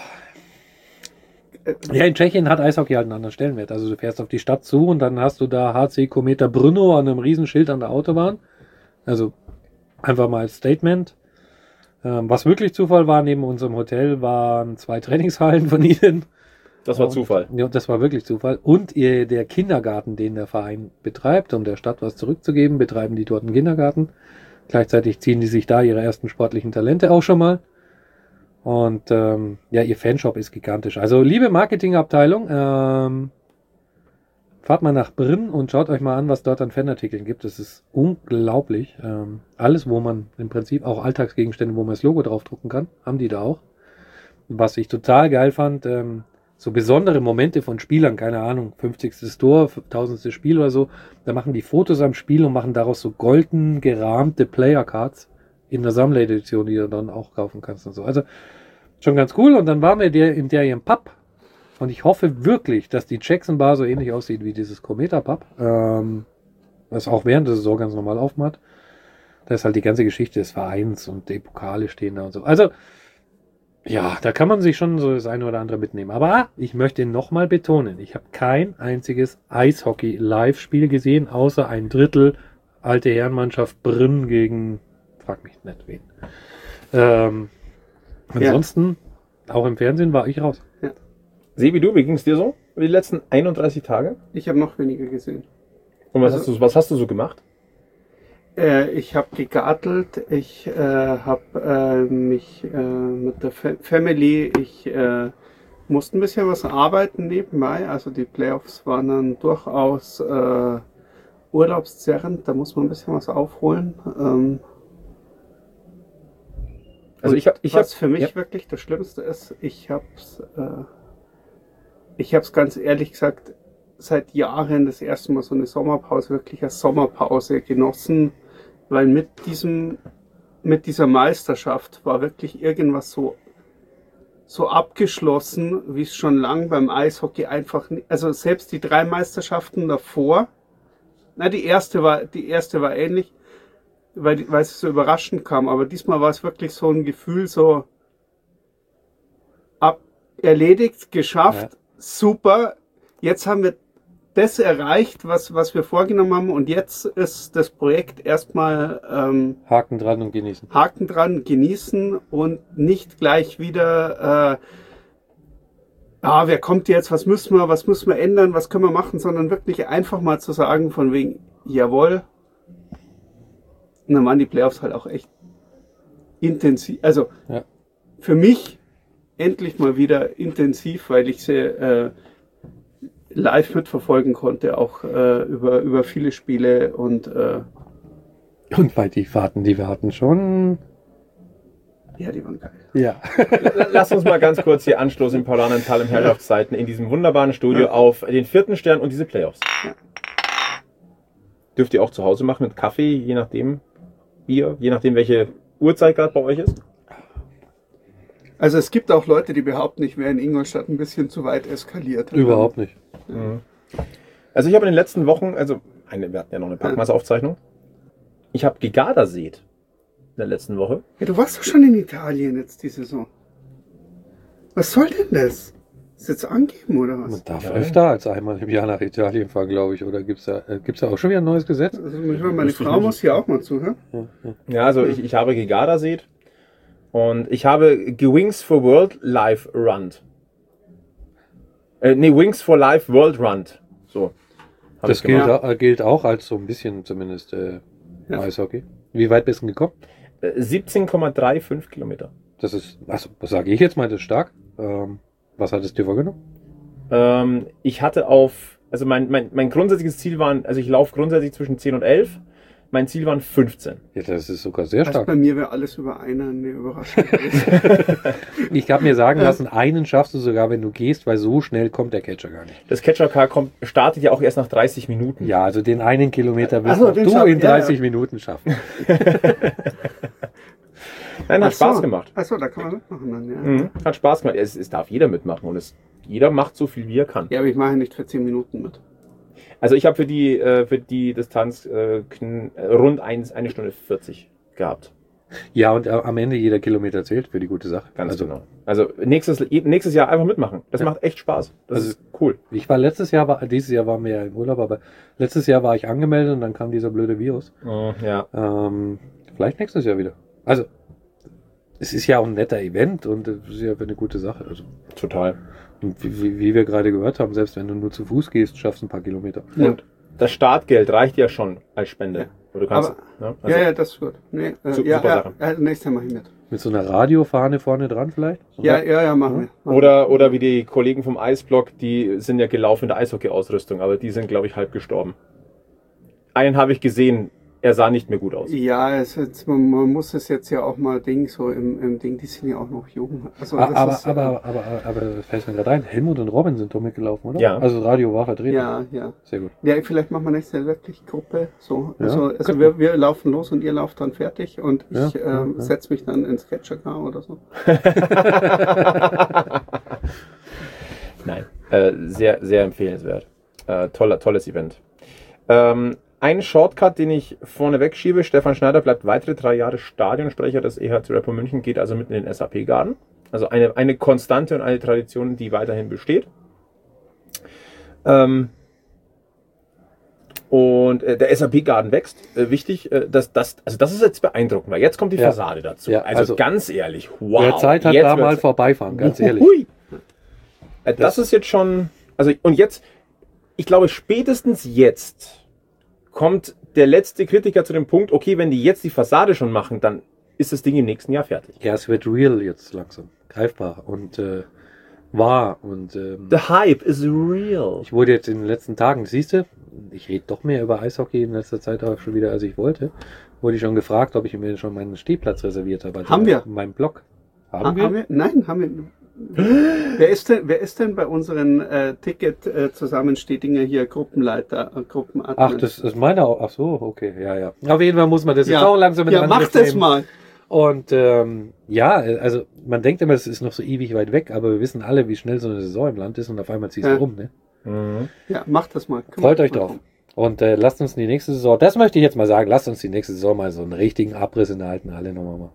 C: ja, in Tschechien hat Eishockey halt einen anderen Stellenwert. Also du fährst auf die Stadt zu und dann hast du da H C Kometer Brno an einem Riesenschild an der Autobahn. Also einfach mal als Statement. Ähm, was wirklich Zufall war, neben unserem Hotel waren zwei Trainingshallen von ihnen.
B: Das war
C: Und-
B: Zufall.
C: Ja, das war wirklich Zufall. Und ihr, der Kindergarten, den der Verein betreibt, um der Stadt was zurückzugeben, betreiben die dort einen Kindergarten. Gleichzeitig ziehen die sich da ihre ersten sportlichen Talente auch schon mal. Und ähm, ja, ihr Fanshop ist gigantisch. Also liebe Marketingabteilung, ähm, fahrt mal nach Brünn und schaut euch mal an, was dort an Fanartikeln gibt. Das ist unglaublich. Ähm, alles, wo man im Prinzip auch Alltagsgegenstände, wo man das Logo draufdrucken kann, haben die da auch. Was ich total geil fand, ähm, so besondere Momente von Spielern, keine Ahnung, fünfzigstes Tor, tausendstes Spiel oder so, da machen die Fotos am Spiel und machen daraus so golden gerahmte Player Cards. in der Sammleredition, die du dann auch kaufen kannst und so. Also schon ganz cool. Und dann waren wir der, in der im Pub. Und ich hoffe wirklich, dass die Jackson Bar so ähnlich aussieht wie dieses Cometa Pub. Ähm, was auch während der Saison ganz normal aufmacht. Da ist halt die ganze Geschichte des Vereins und die Pokale stehen da und so. Also, ja, da kann man sich schon so das eine oder andere mitnehmen. Aber ich möchte nochmal betonen, ich habe kein einziges Eishockey-Live-Spiel gesehen, außer ein Drittel alte Herrenmannschaft Brünn gegen, frag mich nicht wen. Ähm, ansonsten, ja. Auch im Fernsehen war ich raus.
B: Ja. Sebi, du, wie ging es dir so über die letzten einunddreißig Tage?
D: Ich habe noch weniger gesehen.
B: Und was, also, hast du, was hast du so gemacht?
D: Äh, ich habe gegartelt, ich äh, habe äh, mich äh, mit der Fa- Family, ich äh, musste ein bisschen was arbeiten nebenbei, also die Playoffs waren dann durchaus äh, urlaubszerrend, da muss man ein bisschen was aufholen. Ähm,
B: also ich hab, ich
D: was
B: hab,
D: für mich
B: ja.
D: wirklich das Schlimmste ist, ich habe es äh, ich habe es ganz ehrlich gesagt seit Jahren das erste Mal so eine Sommerpause, wirklich als Sommerpause genossen, weil mit diesem, mit dieser Meisterschaft war wirklich irgendwas so, so abgeschlossen, wie es schon lang beim Eishockey einfach nicht, also selbst die drei Meisterschaften davor, na, die erste war, die erste war ähnlich, weil, die, weil es so überraschend kam, aber diesmal war es wirklich so ein Gefühl, so ab, erledigt, geschafft, ja. Super, jetzt haben wir das erreicht, was, was wir vorgenommen haben, und jetzt ist das Projekt erstmal ähm,
C: Haken dran und genießen.
D: Haken dran, genießen und nicht gleich wieder äh, ah, wer kommt jetzt, was müssen wir, was müssen wir ändern, was können wir machen, sondern wirklich einfach mal zu sagen von wegen, jawohl, und dann waren die Playoffs halt auch echt intensiv, also ja. Für mich endlich mal wieder intensiv, weil ich sie äh, live mitverfolgen konnte, auch äh, über, über viele Spiele und äh,
C: und bei die Fahrten, die wir hatten, schon.
D: Ja, die waren geil.
C: Ja.
B: Lass uns mal ganz kurz hier anstoßen im Paulanental im Herrschaftszeiten in diesem wunderbaren Studio ja. auf den vierten Stern und diese Playoffs. Ja. Dürft ihr auch zu Hause machen mit Kaffee, je nachdem Bier, je nachdem welche Uhrzeit gerade bei euch ist?
D: Also es gibt auch Leute, die behaupten, ich wäre in Ingolstadt ein bisschen zu weit eskaliert.
C: Überhaupt nicht.
B: Mhm. Also ich habe in den letzten Wochen, also eine, wir hatten ja noch eine Packmaßaufzeichnung, ich habe Gegardaseet in der letzten Woche.
D: Ja, du warst doch schon in Italien jetzt die Saison. Was soll denn das? Ist jetzt angeben oder was?
C: Man darf ja. öfter als einmal im Jahr nach Italien fahren, glaube ich. Oder gibt es da, äh, gibt's da auch schon wieder ein neues Gesetz?
D: Also meine Frau muss hier auch mal zuhören.
B: Ja, ja. ja also ich, ich habe Gegardaseet. Und ich habe Wings for World Live Run. Äh, nee, Wings for Life World Run. So.
C: Das gilt, äh, gilt auch als so ein bisschen zumindest äh, ja. Eishockey. Wie weit bist du gekommen?
B: Äh, siebzehn Komma fünfunddreißig Kilometer.
C: Das ist, also, was sage ich jetzt mal, das ist stark. Ähm, was hat es dir vorgenommen?
B: Ähm, ich hatte auf, also mein, mein, mein grundsätzliches Ziel waren, also ich laufe grundsätzlich zwischen zehn und elf. Mein Ziel waren fünfzehn.
C: Ja, das ist sogar sehr stark.
D: Also bei mir wäre alles über einer eine Überraschung.
C: Ich habe mir sagen lassen, einen schaffst du sogar, wenn du gehst, weil so schnell kommt der Catcher gar nicht.
B: Das Catcher-Car kommt, startet ja auch erst nach dreißig Minuten.
C: Ja, also den einen Kilometer wirst
D: also,
C: du in dreißig ja, ja. Minuten schaffen.
B: Nein, hat
D: Ach so.
B: Spaß gemacht.
D: Achso, da kann man mitmachen dann, ja.
B: Mhm. Hat Spaß gemacht. Es, es darf jeder mitmachen und es, jeder macht so viel, wie er kann.
D: Ja, aber ich mache nicht für zehn Minuten mit.
B: Also ich habe für die äh, für die Distanz äh, kn- rund eins, eine Stunde vierzig gehabt.
C: Ja, und am Ende jeder Kilometer zählt für die gute Sache.
B: Ganz
C: also,
B: genau. Also nächstes, nächstes Jahr einfach mitmachen. Das ja. macht echt Spaß. Das also, ist cool.
C: Ich war letztes Jahr, war, dieses Jahr waren wir ja im Urlaub, aber letztes Jahr war ich angemeldet und dann kam dieser blöde Virus.
B: Oh, ja.
C: Ähm, vielleicht nächstes Jahr wieder. Also es ist ja auch ein netter Event und es ist ja eine gute Sache. Also.
B: Total.
C: Und wie, wie wir gerade gehört haben, selbst wenn du nur zu Fuß gehst, schaffst du ein paar Kilometer.
B: Ja. Und das Startgeld reicht ja schon als Spende. Ja. Du kannst,
D: aber,
B: ne? also,
D: ja, ja, das ist gut. Nee, äh,
B: su-
D: ja,
B: super
D: ja,
B: Sache.
D: Ja, nächstes Mal mache ich mit.
C: Mit so einer Radiofahne vorne dran vielleicht? So
D: ja, ja, ja, machen wir. Machen
B: oder, oder wie die Kollegen vom Eisblock, die sind ja gelaufen in der Eishockey-Ausrüstung, aber die sind, glaube ich, halb gestorben. Einen habe ich gesehen, er sah nicht mehr gut aus.
D: Ja, es jetzt, man, man muss es jetzt ja auch mal Ding, so im, im Ding, die sind ja auch noch jung. Also das
C: aber,
D: ist,
C: aber, aber, aber, aber, aber das fällt mir gerade ein, Helmut und Robin sind doch mitgelaufen, oder?
B: Ja.
C: Also Radio war vertreten.
D: Ja, ja.
C: Sehr gut.
D: Ja, vielleicht machen wir nächste wirklich Gruppe. So.
C: Ja,
D: Also, also
C: könnte
D: wir, wir laufen los und ihr lauft dann fertig und
C: Ja,
D: ich
C: ja,
D: ähm,
C: ja.
D: setze mich dann ins Catcher-Car oder so.
B: Nein, äh, sehr, sehr empfehlenswert. Äh, toller, tolles Event. Ähm, ein Shortcut, den ich vorne wegschiebe, Stefan Schneider bleibt weitere drei Jahre Stadionsprecher des E H C Red Bull München, geht also mit in den S A P-Garden. Also eine, eine Konstante und eine Tradition, die weiterhin besteht. Ähm, und äh, der S A P-Garden wächst. Äh, wichtig, äh, dass das, also das ist jetzt beeindruckend, weil jetzt kommt die
C: Ja.
B: Fassade dazu.
C: Ja,
B: also,
C: also
B: ganz ehrlich, wow.
C: Wer Zeit hat,
B: jetzt
C: da mal
B: wird's-
C: vorbeifahren, ganz ehrlich.
B: Hui. Äh, Das ist jetzt schon, also und jetzt, ich glaube spätestens jetzt kommt der letzte Kritiker zu dem Punkt, okay, wenn die jetzt die Fassade schon machen, dann ist das Ding im nächsten Jahr fertig.
C: Ja, es wird real jetzt langsam. Greifbar und äh, wahr. Und ähm,
B: The hype is real.
C: ich wurde jetzt in den letzten Tagen, siehst du, ich rede doch mehr über Eishockey in letzter Zeit auch schon wieder, als ich wollte, wurde ich schon gefragt, ob ich mir schon meinen Stehplatz reserviert habe. Also
D: Haben wir?
C: In meinem Blog. Haben
D: Ha-
C: wir?
D: haben wir? Nein, haben wir. wer, ist denn, wer ist denn bei unseren äh, Ticket-Zusammenstehdinger hier Gruppenleiter, äh, Gruppenadmin?
C: Ach, das ist meine auch. Ach so, okay, ja, ja. Auf jeden Fall muss man das jetzt
D: ja.
C: auch langsam in
D: Ja, mach
C: Angriff
D: das
C: nehmen.
D: mal.
C: Und ähm, ja, also man denkt immer, es ist noch so ewig weit weg, aber wir wissen alle, wie schnell so eine Saison im Land ist und auf einmal ziehst du
D: Ja.
C: um. Ne?
B: Mhm.
D: Ja, mach das mal. Kümmert
C: Freut euch
D: mal
C: drauf.
D: drum.
C: Und äh, lasst uns die nächste Saison, das möchte ich jetzt mal sagen, lasst uns die nächste Saison mal so einen richtigen Abriss in der alten Halle nochmal machen.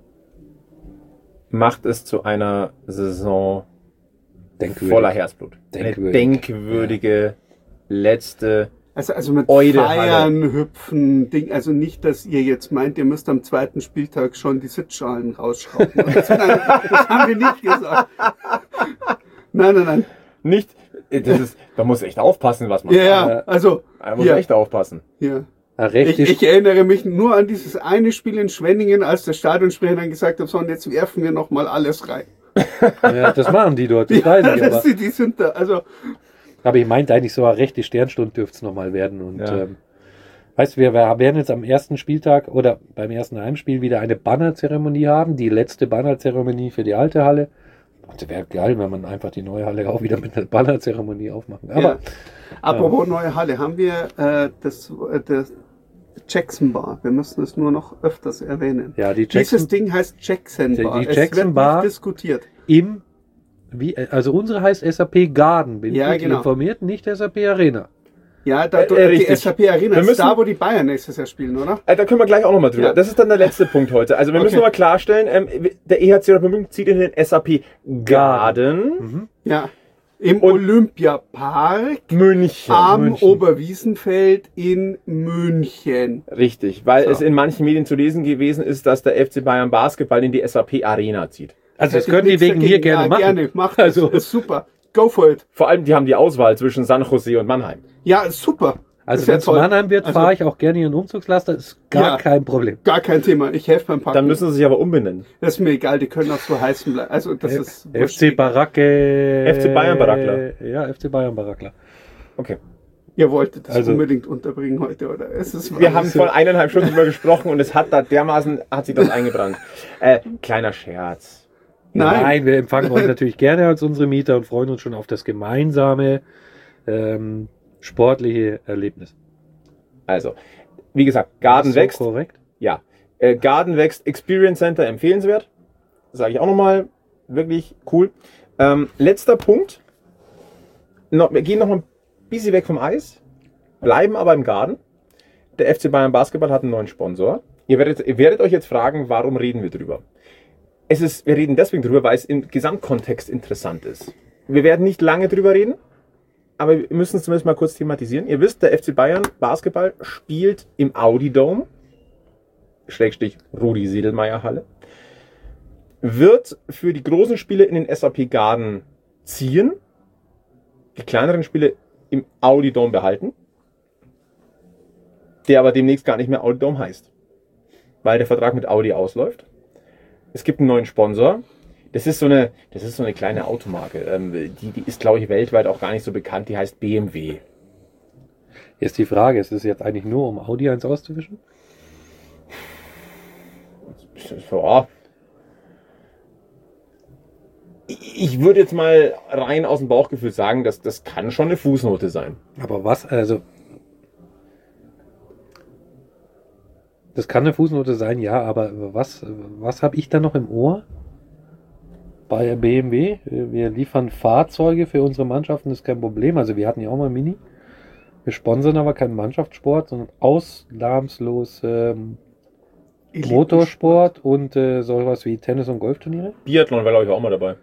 B: Macht es zu einer Saison
C: Denkwürdig.
B: voller Herzblut.
C: Denkwürdig.
B: Eine denkwürdige letzte.
D: Also, also mit
B: Eude
D: Feiern, Hüpfen, Ding, also nicht, dass ihr jetzt meint, ihr müsst am zweiten Spieltag schon die Sitzschalen rausschrauben. Das, nein, das haben wir nicht gesagt. Nein, nein, nein.
B: Nicht, das ist, man muss echt aufpassen, was man
D: Ja,
B: sagt.
D: ja, also,
B: Man muss
D: hier,
B: echt aufpassen.
D: hier.
C: Ja, recht
D: Ich,
C: ist,
D: ich erinnere mich nur an dieses eine Spiel in Schwenningen, als der Stadionsprecher dann gesagt hat, so, und jetzt werfen wir noch mal alles rein.
C: ja, das machen die dort, das
D: Ja,
C: weiß ich, aber,
D: das, die, die sind da, also,
C: aber ich meinte eigentlich so eine rechte Sternstunde dürfte es nochmal werden. Und
B: Ja.
C: ähm, weißt du, wir wir werden jetzt am ersten Spieltag oder beim ersten Heimspiel wieder eine Bannerzeremonie haben, die letzte Bannerzeremonie für die alte Halle. Und das wäre geil, wenn man einfach die neue Halle auch wieder mit einer Bannerzeremonie aufmachen. Aber
D: ja. Apropos neue Halle, haben wir äh, das, äh, das Jackson Bar. Wir müssen es nur noch öfters erwähnen.
C: ja, die
D: Dieses
C: Jackson
D: Ding heißt Jackson
C: Die-
D: Bar.
C: die
D: es
C: Jackson
D: wird
C: Bar-
D: nicht diskutiert.
C: im, wie, also unsere heißt S A P Garden, bin
D: Ja,
C: ich
D: genau.
C: informiert, nicht S A P Arena.
D: Ja, da,
B: Äh,
D: du,
B: äh,
D: die
B: richtig.
D: S A P Arena
B: Wir
D: ist
B: müssen-
D: da, wo die Bayern nächstes Jahr spielen, oder?
B: Äh, Da können wir gleich auch nochmal drüber.
D: Ja.
B: Das ist dann der letzte Punkt heute. Also wir müssen
D: Okay.
B: nochmal klarstellen, ähm, der E H C Red Bull München zieht in den S A P Garden
D: Ja. Im
B: Und-
D: Olympiapark
B: München.
D: am
B: München.
D: Oberwiesenfeld in München.
B: Richtig, weil
D: So.
B: es in manchen Medien zu lesen gewesen ist, dass der F C Bayern Basketball in die S A P Arena zieht.
C: Also das
D: Hätte ich
C: können die
D: nichts
C: wegen mir
D: dagegen.
C: gerne
D: ja,
C: machen.
D: Gerne, macht das.
C: Also-
D: Ist super. Go for it.
B: Vor allem, die haben die Auswahl zwischen San Jose und Mannheim.
D: Ja, ist super.
C: Also
D: Ist ja
C: wenn es
D: toll.
C: Mannheim wird,
D: Also-
C: fahre ich auch gerne ihren Umzugslaster, ist gar
D: Ja.
C: kein Problem.
D: Gar kein Thema. Ich helfe beim Packen.
B: Dann müssen sie sich aber umbenennen.
D: Das ist mir egal, die können auch so heißen bleiben. Also das ist
C: F C Baracke.
B: F C Bayern Barackler.
C: Ja, F C Bayern Barackler.
B: Okay.
D: Ihr wolltet das
C: Also-
D: unbedingt unterbringen heute, oder? Es ist
B: Wir haben vor eineinhalb Stunden drüber gesprochen und es hat da dermaßen, hat sich das eingebrannt. Äh, kleiner Scherz.
D: Nein.
C: Nein, wir empfangen euch natürlich gerne als unsere Mieter und freuen uns schon auf das gemeinsame ähm, sportliche Erlebnis.
B: Also, wie gesagt, Garden
C: Ist so
B: wächst.
C: korrekt.
B: Ja. Äh, Garden wächst, Experience Center empfehlenswert. Sage ich auch nochmal. Wirklich cool. Ähm, letzter Punkt. No, wir gehen noch mal ein bisschen weg vom Eis, bleiben aber im Garden. Der F C Bayern Basketball hat einen neuen Sponsor. Ihr werdet, ihr werdet euch jetzt fragen, warum reden wir drüber? Es ist, wir reden deswegen drüber, weil es im Gesamtkontext interessant ist. Wir werden nicht lange drüber reden, aber wir müssen es zumindest mal kurz thematisieren. Ihr wisst, der F C Bayern Basketball spielt im Audi Dome, Schrägstrich Rudi Sedelmeier Halle, wird für die großen Spiele in den S A P Garden ziehen, die kleineren Spiele im Audi Dome behalten, der aber demnächst gar nicht mehr Audi Dome heißt, weil der Vertrag mit Audi ausläuft. Es gibt einen neuen Sponsor. Das ist so eine, das ist so eine kleine Automarke. Ähm, die, die ist, glaube ich, weltweit auch gar nicht so bekannt. Die heißt B M W.
C: Jetzt die Frage, ist es jetzt eigentlich nur, um Audi eins auszuwischen?
B: Ja. Ich würde jetzt mal rein aus dem Bauchgefühl sagen, dass das kann schon eine Fußnote sein.
C: Aber was, also das kann eine Fußnote sein, ja, aber was, was habe ich da noch im Ohr? Bei B M W, wir liefern Fahrzeuge für unsere Mannschaften, das ist kein Problem. Also wir hatten ja auch mal Mini. Wir sponsern aber keinen Mannschaftssport, sondern ausnahmslos ähm, Motorsport und äh, sowas wie Tennis- und Golfturniere.
B: Biathlon war, glaube ich, auch mal dabei.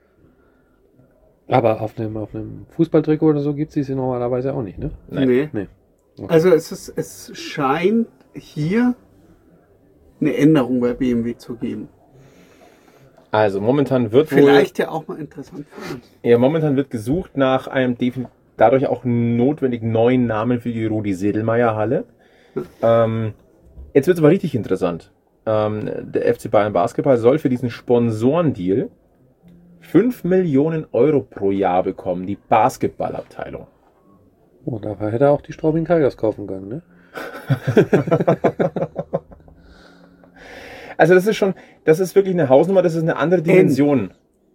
C: Aber auf einem, auf einem Fußballtrikot oder so gibt es sie normalerweise auch nicht, ne?
B: Nein.
D: Nee.
C: Nee. Okay.
D: Also es, ist, es scheint hier eine Änderung bei B M W zu geben.
B: Also momentan wird
D: Vielleicht ja auch mal interessant für uns.
B: wohl, ja, momentan wird gesucht nach einem definitiv dadurch auch notwendig neuen Namen für die Rudi-Sedlmayer-Halle. Ähm, jetzt wird es aber richtig interessant. Ähm, der F C Bayern Basketball soll für diesen Sponsorendeal fünf Millionen Euro pro Jahr bekommen, die Basketballabteilung.
C: Oh, dafür hätte er auch die Straubing Tigers kaufen können, ne?
B: Also das ist schon, das ist wirklich eine Hausnummer, das ist eine andere Dimension.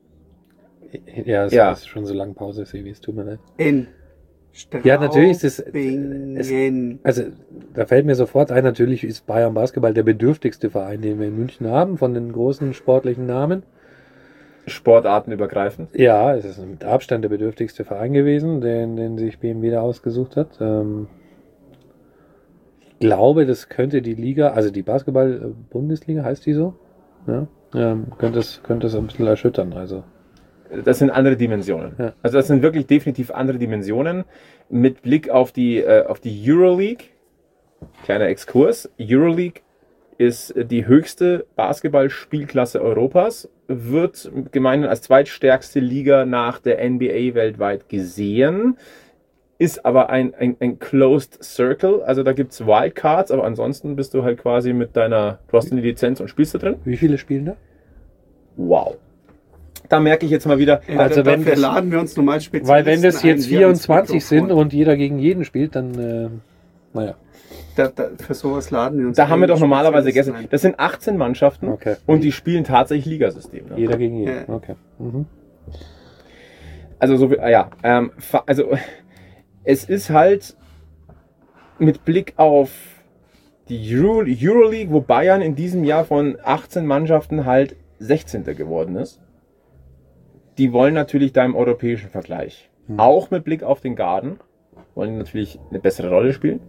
C: Ja, es
B: Ja.
C: ist schon so lange Pause, Sebi, es tut mir leid.
D: In
C: Ja, natürlich ist es, es
D: Straubingen.
C: also da fällt mir sofort ein, natürlich ist Bayern Basketball der bedürftigste Verein, den wir in München haben, von den großen sportlichen Namen.
B: Sportartenübergreifend.
C: Ja, es ist mit Abstand der bedürftigste Verein gewesen, den, den sich B M W da ausgesucht hat. Ähm, ich glaube, das könnte die Liga, also die Basketball-Bundesliga, heißt die so? Ja, ähm, könnte es könnte es ein bisschen erschüttern. Also
B: Das sind andere Dimensionen.
C: Ja.
B: Also das sind wirklich definitiv andere Dimensionen. Mit Blick auf die, äh, auf die Euroleague, kleiner Exkurs, Euroleague ist die höchste Basketballspielklasse Europas, wird gemeinhin als zweitstärkste Liga nach der N B A weltweit gesehen, ist aber ein, ein, ein Closed Circle, also da gibt es Wildcards, aber ansonsten bist du halt quasi mit deiner, du hast eine Lizenz und spielst da drin.
C: wie viele spielen da?
B: Wow. Da merke ich jetzt mal wieder,
D: Ja,
C: Also
D: also
C: wenn
D: dafür
C: das-
D: laden wir uns normal Spezialisten
C: Weil wenn das jetzt
D: ein, hier ans
C: vierundzwanzig sind
D: Mikrofon.
C: und jeder gegen jeden spielt, dann, äh, naja,
D: Da, da, für sowas laden wir uns
B: da haben wir
D: einen
B: doch normalerweise
D: Spezialisten
B: gegessen.
D: ein.
B: Das sind achtzehn Mannschaften
C: Okay.
B: und die spielen tatsächlich Ligasystem. Ne?
C: jeder gegen jeden.
D: Ja.
C: Okay. Mhm.
B: Also so wie, ah ja, ähm, fa- also es ist halt mit Blick auf die Euro, Euroleague, wo Bayern in diesem Jahr von achtzehn Mannschaften halt sechzehnter geworden ist. Die wollen natürlich da im europäischen Vergleich, auch mit Blick auf den Garden, wollen natürlich eine bessere Rolle spielen.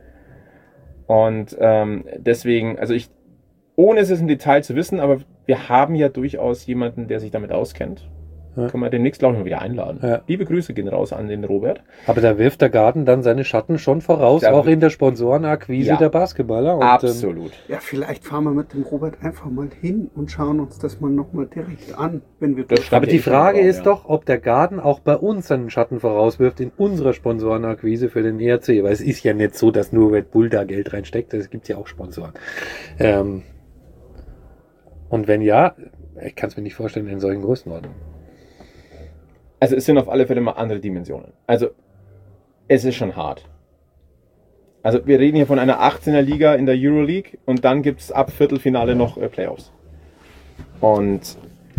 B: Und ähm, deswegen, also ich, ohne es jetzt im Detail zu wissen, aber wir haben ja durchaus jemanden, der sich damit auskennt.
C: Ja.
B: Können wir demnächst, glaube ich, mal wieder einladen.
C: Ja.
B: Liebe Grüße gehen raus an den Robert.
C: Aber da wirft der Garten dann seine Schatten schon voraus,
B: Da
C: auch
B: wird-
C: in der Sponsorenakquise
B: Ja.
C: der Basketballer. Und, ähm,
B: Absolut.
D: Ja, vielleicht fahren wir mit dem Robert einfach mal hin und schauen uns das mal nochmal direkt an, wenn wir
B: Das
D: durch-
B: stand
C: aber
B: ja
C: die
B: eh schon
C: Frage
B: drauf,
C: ist
B: ja.
C: doch, ob der Garten auch bei uns seinen Schatten vorauswirft in unserer Sponsorenakquise für den E R C. Weil es ist ja nicht so, dass nur Red Bull da Geld reinsteckt. Es gibt ja auch Sponsoren. Ähm, und wenn ja, ich kann es mir nicht vorstellen in solchen Größenordnungen.
B: Also es sind auf alle Fälle mal andere Dimensionen. Also es ist schon hart. Also wir reden hier von einer achtzehner Liga in der Euroleague und dann gibt es ab Viertelfinale noch äh, Playoffs. Und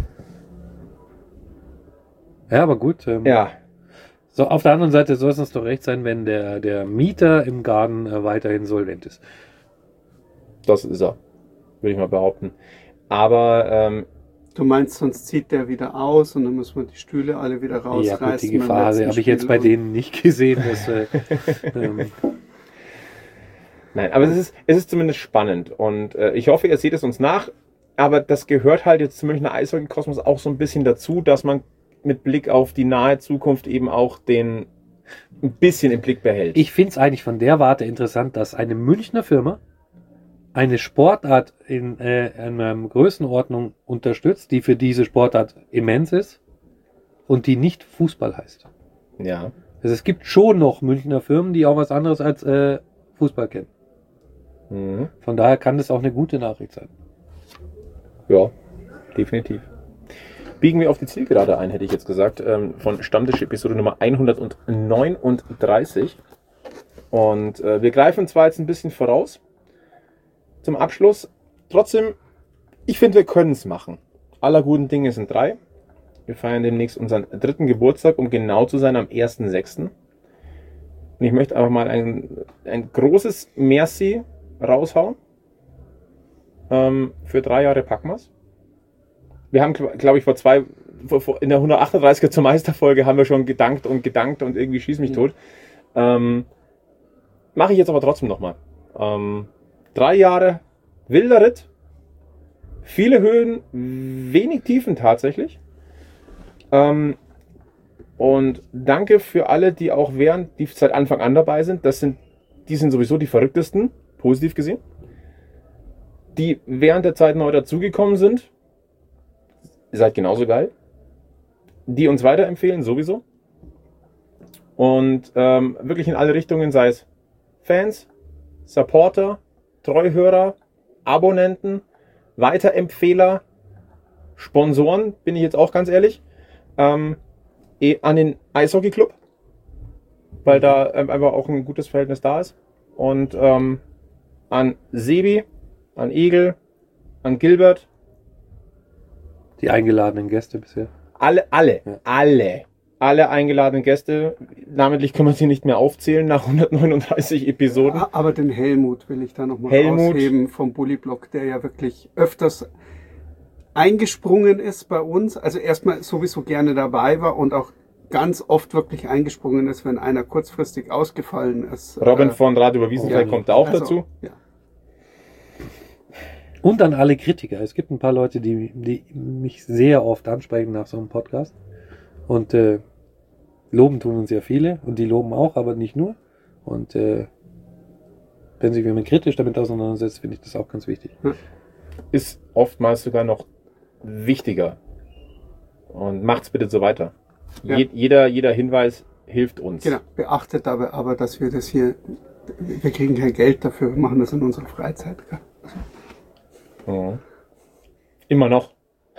C: Ja, aber gut. Ähm,
B: ja,
C: So, auf der anderen Seite soll es uns doch recht sein, wenn der, der Mieter im Garten äh, weiterhin solvent ist.
B: das ist er, würde ich mal behaupten. Aber ähm,
D: Du meinst, sonst zieht der wieder aus und dann müssen wir die Stühle alle wieder
C: Ja,
D: rausreißen.
C: gut, die
D: beim
C: Phase
D: letzten
C: habe ich jetzt
D: Spiel
C: bei
D: und-
C: denen nicht gesehen. Dass, äh, ähm,
B: nein, aber es ist, es ist zumindest spannend und äh, ich hoffe, ihr seht es uns nach. Aber das gehört halt jetzt zum Münchner Eishockey-Kosmos auch so ein bisschen dazu, dass man mit Blick auf die nahe Zukunft eben auch den ein bisschen im Blick behält.
C: ich finde es eigentlich von der Warte interessant, dass eine Münchner Firma eine Sportart in äh, einer Größenordnung unterstützt, die für diese Sportart immens ist und die nicht Fußball heißt.
B: Ja.
C: Also es gibt schon noch Münchner Firmen, die auch was anderes als äh, Fußball kennen.
B: Mhm.
C: Von daher kann das auch eine gute Nachricht sein.
B: Ja, definitiv. Biegen wir auf die Zielgerade ein, hätte ich jetzt gesagt, ähm, von Stammtisch-Episode Nummer hundertneununddreißig. Und äh, wir greifen zwar jetzt ein bisschen voraus zum Abschluss, trotzdem, ich finde, wir können es machen. Aller guten Dinge sind drei. Wir feiern demnächst unseren dritten Geburtstag, um genau zu sein, am ersten sechsten Und ich möchte einfach mal ein, ein großes Merci raushauen ähm, für drei Jahre Packmas. Wir haben, glaube ich, vor zwei, vor, vor, in der hundertachtunddreißiger zur Meisterfolge haben wir schon gedankt und gedankt und irgendwie schieß mich tot. Ähm, Mache ich jetzt aber trotzdem nochmal. Ähm, drei Jahre wilder Ritt, viele Höhen, wenig Tiefen tatsächlich. Ähm, und danke für alle, die auch während, die seit Anfang an dabei sind. Das sind, die sind sowieso die verrücktesten, positiv gesehen. Die während der Zeit neu dazugekommen sind, ihr seid genauso geil. Die uns weiterempfehlen, sowieso. Und ähm, wirklich in alle Richtungen, sei es Fans, Supporter, Treuhörer, Abonnenten, Weiterempfehler, Sponsoren, bin ich jetzt auch ganz ehrlich, ähm, eh an den Eishockey-Club, weil da ähm, einfach auch ein gutes Verhältnis da ist. Und ähm, an Sebi, an Egel, an Gilbert.
C: Die eingeladenen Gäste bisher.
B: Alle, alle,
C: Ja.
B: alle, alle eingeladenen Gäste. Namentlich können wir sie nicht mehr aufzählen nach hundertneununddreißig Episoden.
D: Aber den Helmut will ich da nochmal
B: Helmut.
D: rausheben vom Bullyblock, der ja wirklich öfters eingesprungen ist bei uns. Also erstmal sowieso gerne dabei war und auch ganz oft wirklich eingesprungen ist, wenn einer kurzfristig ausgefallen ist.
B: Robin
D: Äh,
B: von Radio über Wiesenfeld
D: ja.
B: kommt da auch
D: also,
B: dazu.
D: Ja.
C: Und an alle Kritiker. Es gibt ein paar Leute, die, die mich sehr oft ansprechen nach so einem Podcast. Und äh, loben tun uns ja viele. Und die loben auch, aber nicht nur. Und äh, wenn sich jemand kritisch damit auseinandersetzt, finde ich das auch ganz wichtig.
B: Ist oftmals sogar noch wichtiger. Und macht's bitte so weiter.
D: Ja.
B: Je, jeder, jeder Hinweis hilft uns.
D: Genau. Beachtet aber, aber, dass wir das hier, wir kriegen kein Geld dafür, wir machen das in unserer Freizeit. Gell?
B: Ja. Immer noch.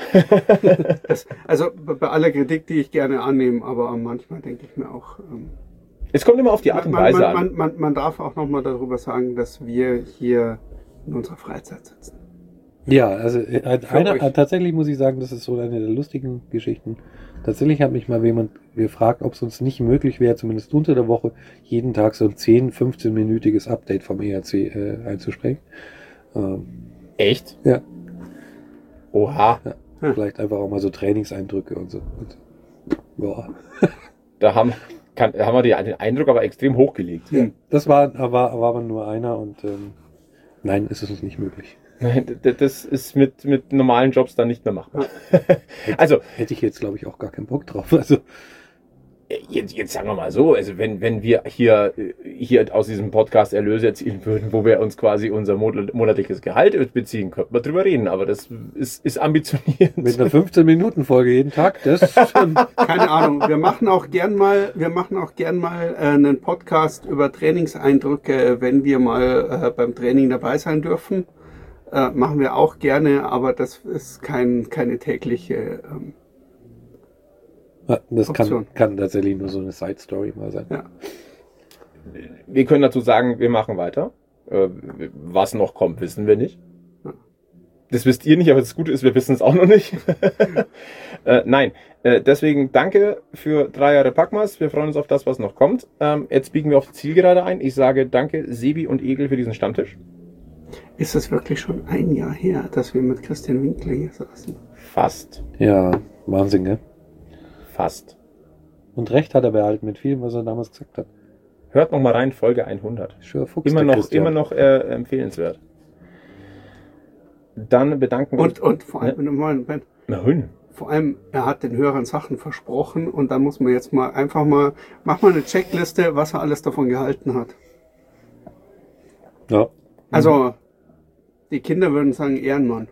D: Das, also bei aller Kritik, die ich gerne annehme, aber manchmal denke ich mir auch, ähm,
B: Es kommt immer auf die Art und
D: man,
B: Weise
D: man,
B: an.
D: man, man, man darf auch nochmal darüber sagen, dass wir hier in unserer Freizeit sitzen.
C: Ja, also äh, einer,
D: euch.
C: äh, tatsächlich muss ich sagen, das ist so eine der lustigen Geschichten. Tatsächlich hat mich mal jemand gefragt, ob es uns nicht möglich wäre, zumindest unter der Woche, jeden Tag so ein zehn-, fünfzehn-minütiges Update vom E R C äh, einzusprechen. Ähm,
B: Echt?
C: ja,
B: Oha.
C: ja. Vielleicht einfach auch mal so Trainingseindrücke und so. Und, boah.
B: Da haben, kann, da haben wir die, den Eindruck aber extrem hochgelegt.
C: Ja, das war, war, war aber nur einer und ähm, nein, ist es uns nicht möglich.
B: Nein, d- das ist mit, mit normalen Jobs dann nicht mehr machbar. Also,
C: Hätte ich jetzt, glaube ich, auch gar keinen Bock drauf. Also,
B: jetzt, jetzt sagen wir mal so, also wenn, wenn wir hier, hier aus diesem Podcast Erlöse erzielen würden, wo wir uns quasi unser mon- monatliches Gehalt beziehen, könnten wir drüber reden, aber das ist, ist ambitioniert.
C: mit einer fünfzehn-Minuten-Folge jeden Tag, das ist schon...
D: Keine Ahnung, wir machen auch gern mal, wir machen auch gern mal äh, einen Podcast über Trainingseindrücke, wenn wir mal äh, beim Training dabei sein dürfen. Äh, machen wir auch gerne, aber das ist kein, keine tägliche. Ähm,
C: Ja, das kann,
D: Option.
C: kann tatsächlich nur so eine Side-Story mal sein.
D: ja.
B: Wir können dazu sagen, wir machen weiter. Äh, Was noch kommt, wissen wir nicht. Das wisst ihr nicht, aber das Gute ist, wir wissen es auch noch nicht. äh, nein, äh, deswegen danke für drei Jahre Packmas. Wir freuen uns auf das, was noch kommt. Ähm, jetzt biegen wir auf die Zielgerade ein. Ich sage danke Sebi und Egel für diesen Stammtisch.
D: Ist es wirklich schon ein Jahr her, dass wir mit Christian Winkler hier saßen?
B: Fast.
C: Ja, Wahnsinn, gell?
B: Fast.
C: Und recht hat er behalten mit vielem, was er damals gesagt hat.
B: Hört noch mal rein, Folge hundert.
C: Schöner Fuchs,
B: Immer
C: der
B: noch,
C: Christian.
B: immer noch äh, empfehlenswert. Dann bedanken wir
D: Und, und vor allem, Moment, Moment,
B: Na, Hün.
D: vor allem, er hat den Hörern Sachen versprochen und dann muss man jetzt mal einfach mal, mach mal eine Checkliste, was er alles davon gehalten hat.
C: Ja.
D: Also, die Kinder würden sagen, Ehrenmann.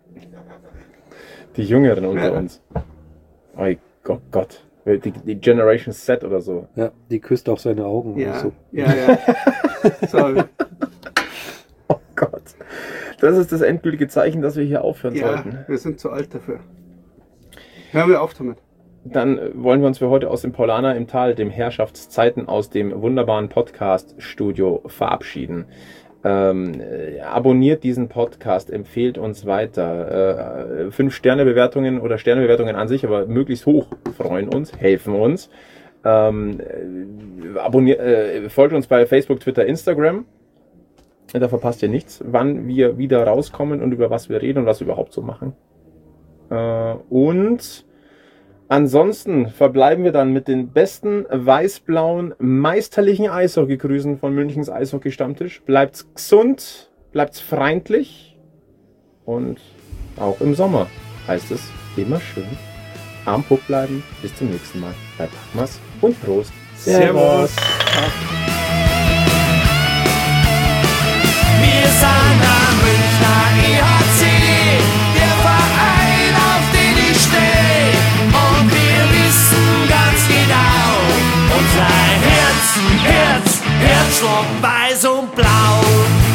B: Die Jüngeren unter
D: Ja.
B: uns. Oh Gott, Gott. Die, die Generation Z oder so.
C: Ja, die küsst auch seine Augen.
D: Ja,
C: Und so.
D: ja, ja. So,
B: Oh Gott. Das ist das endgültige Zeichen, dass wir hier aufhören
D: ja,
B: sollten.
D: wir sind zu alt dafür. Hören wir auf damit.
B: dann wollen wir uns für heute aus dem Paulaner im Tal, dem Herrschaftszeiten, aus dem wunderbaren Podcast-Studio verabschieden. Ähm, äh, abonniert diesen Podcast, empfehlt uns weiter. Äh, Fünf-Sterne-Bewertungen oder Sternebewertungen an sich, aber möglichst hoch freuen uns, helfen uns. Ähm, äh, abonniert, äh, folgt uns bei Facebook, Twitter, Instagram. Da verpasst ihr nichts, wann wir wieder rauskommen und über was wir reden und was wir überhaupt so machen. Äh, und ansonsten verbleiben wir dann mit den besten weiß-blauen meisterlichen Eishockey-Grüßen von Münchens Eishockey-Stammtisch. Bleibt's gesund, bleibt's freundlich und auch im Sommer heißt es immer schön am Puck bleiben. Bis zum nächsten Mal bei Packmas und Prost.
D: Servus.
A: Wir sind am Münchner E H C, der Verein, auf den ich stehe. Und wir wissen ganz genau, unser Herz, Herz, Herzschlag weiß und blau.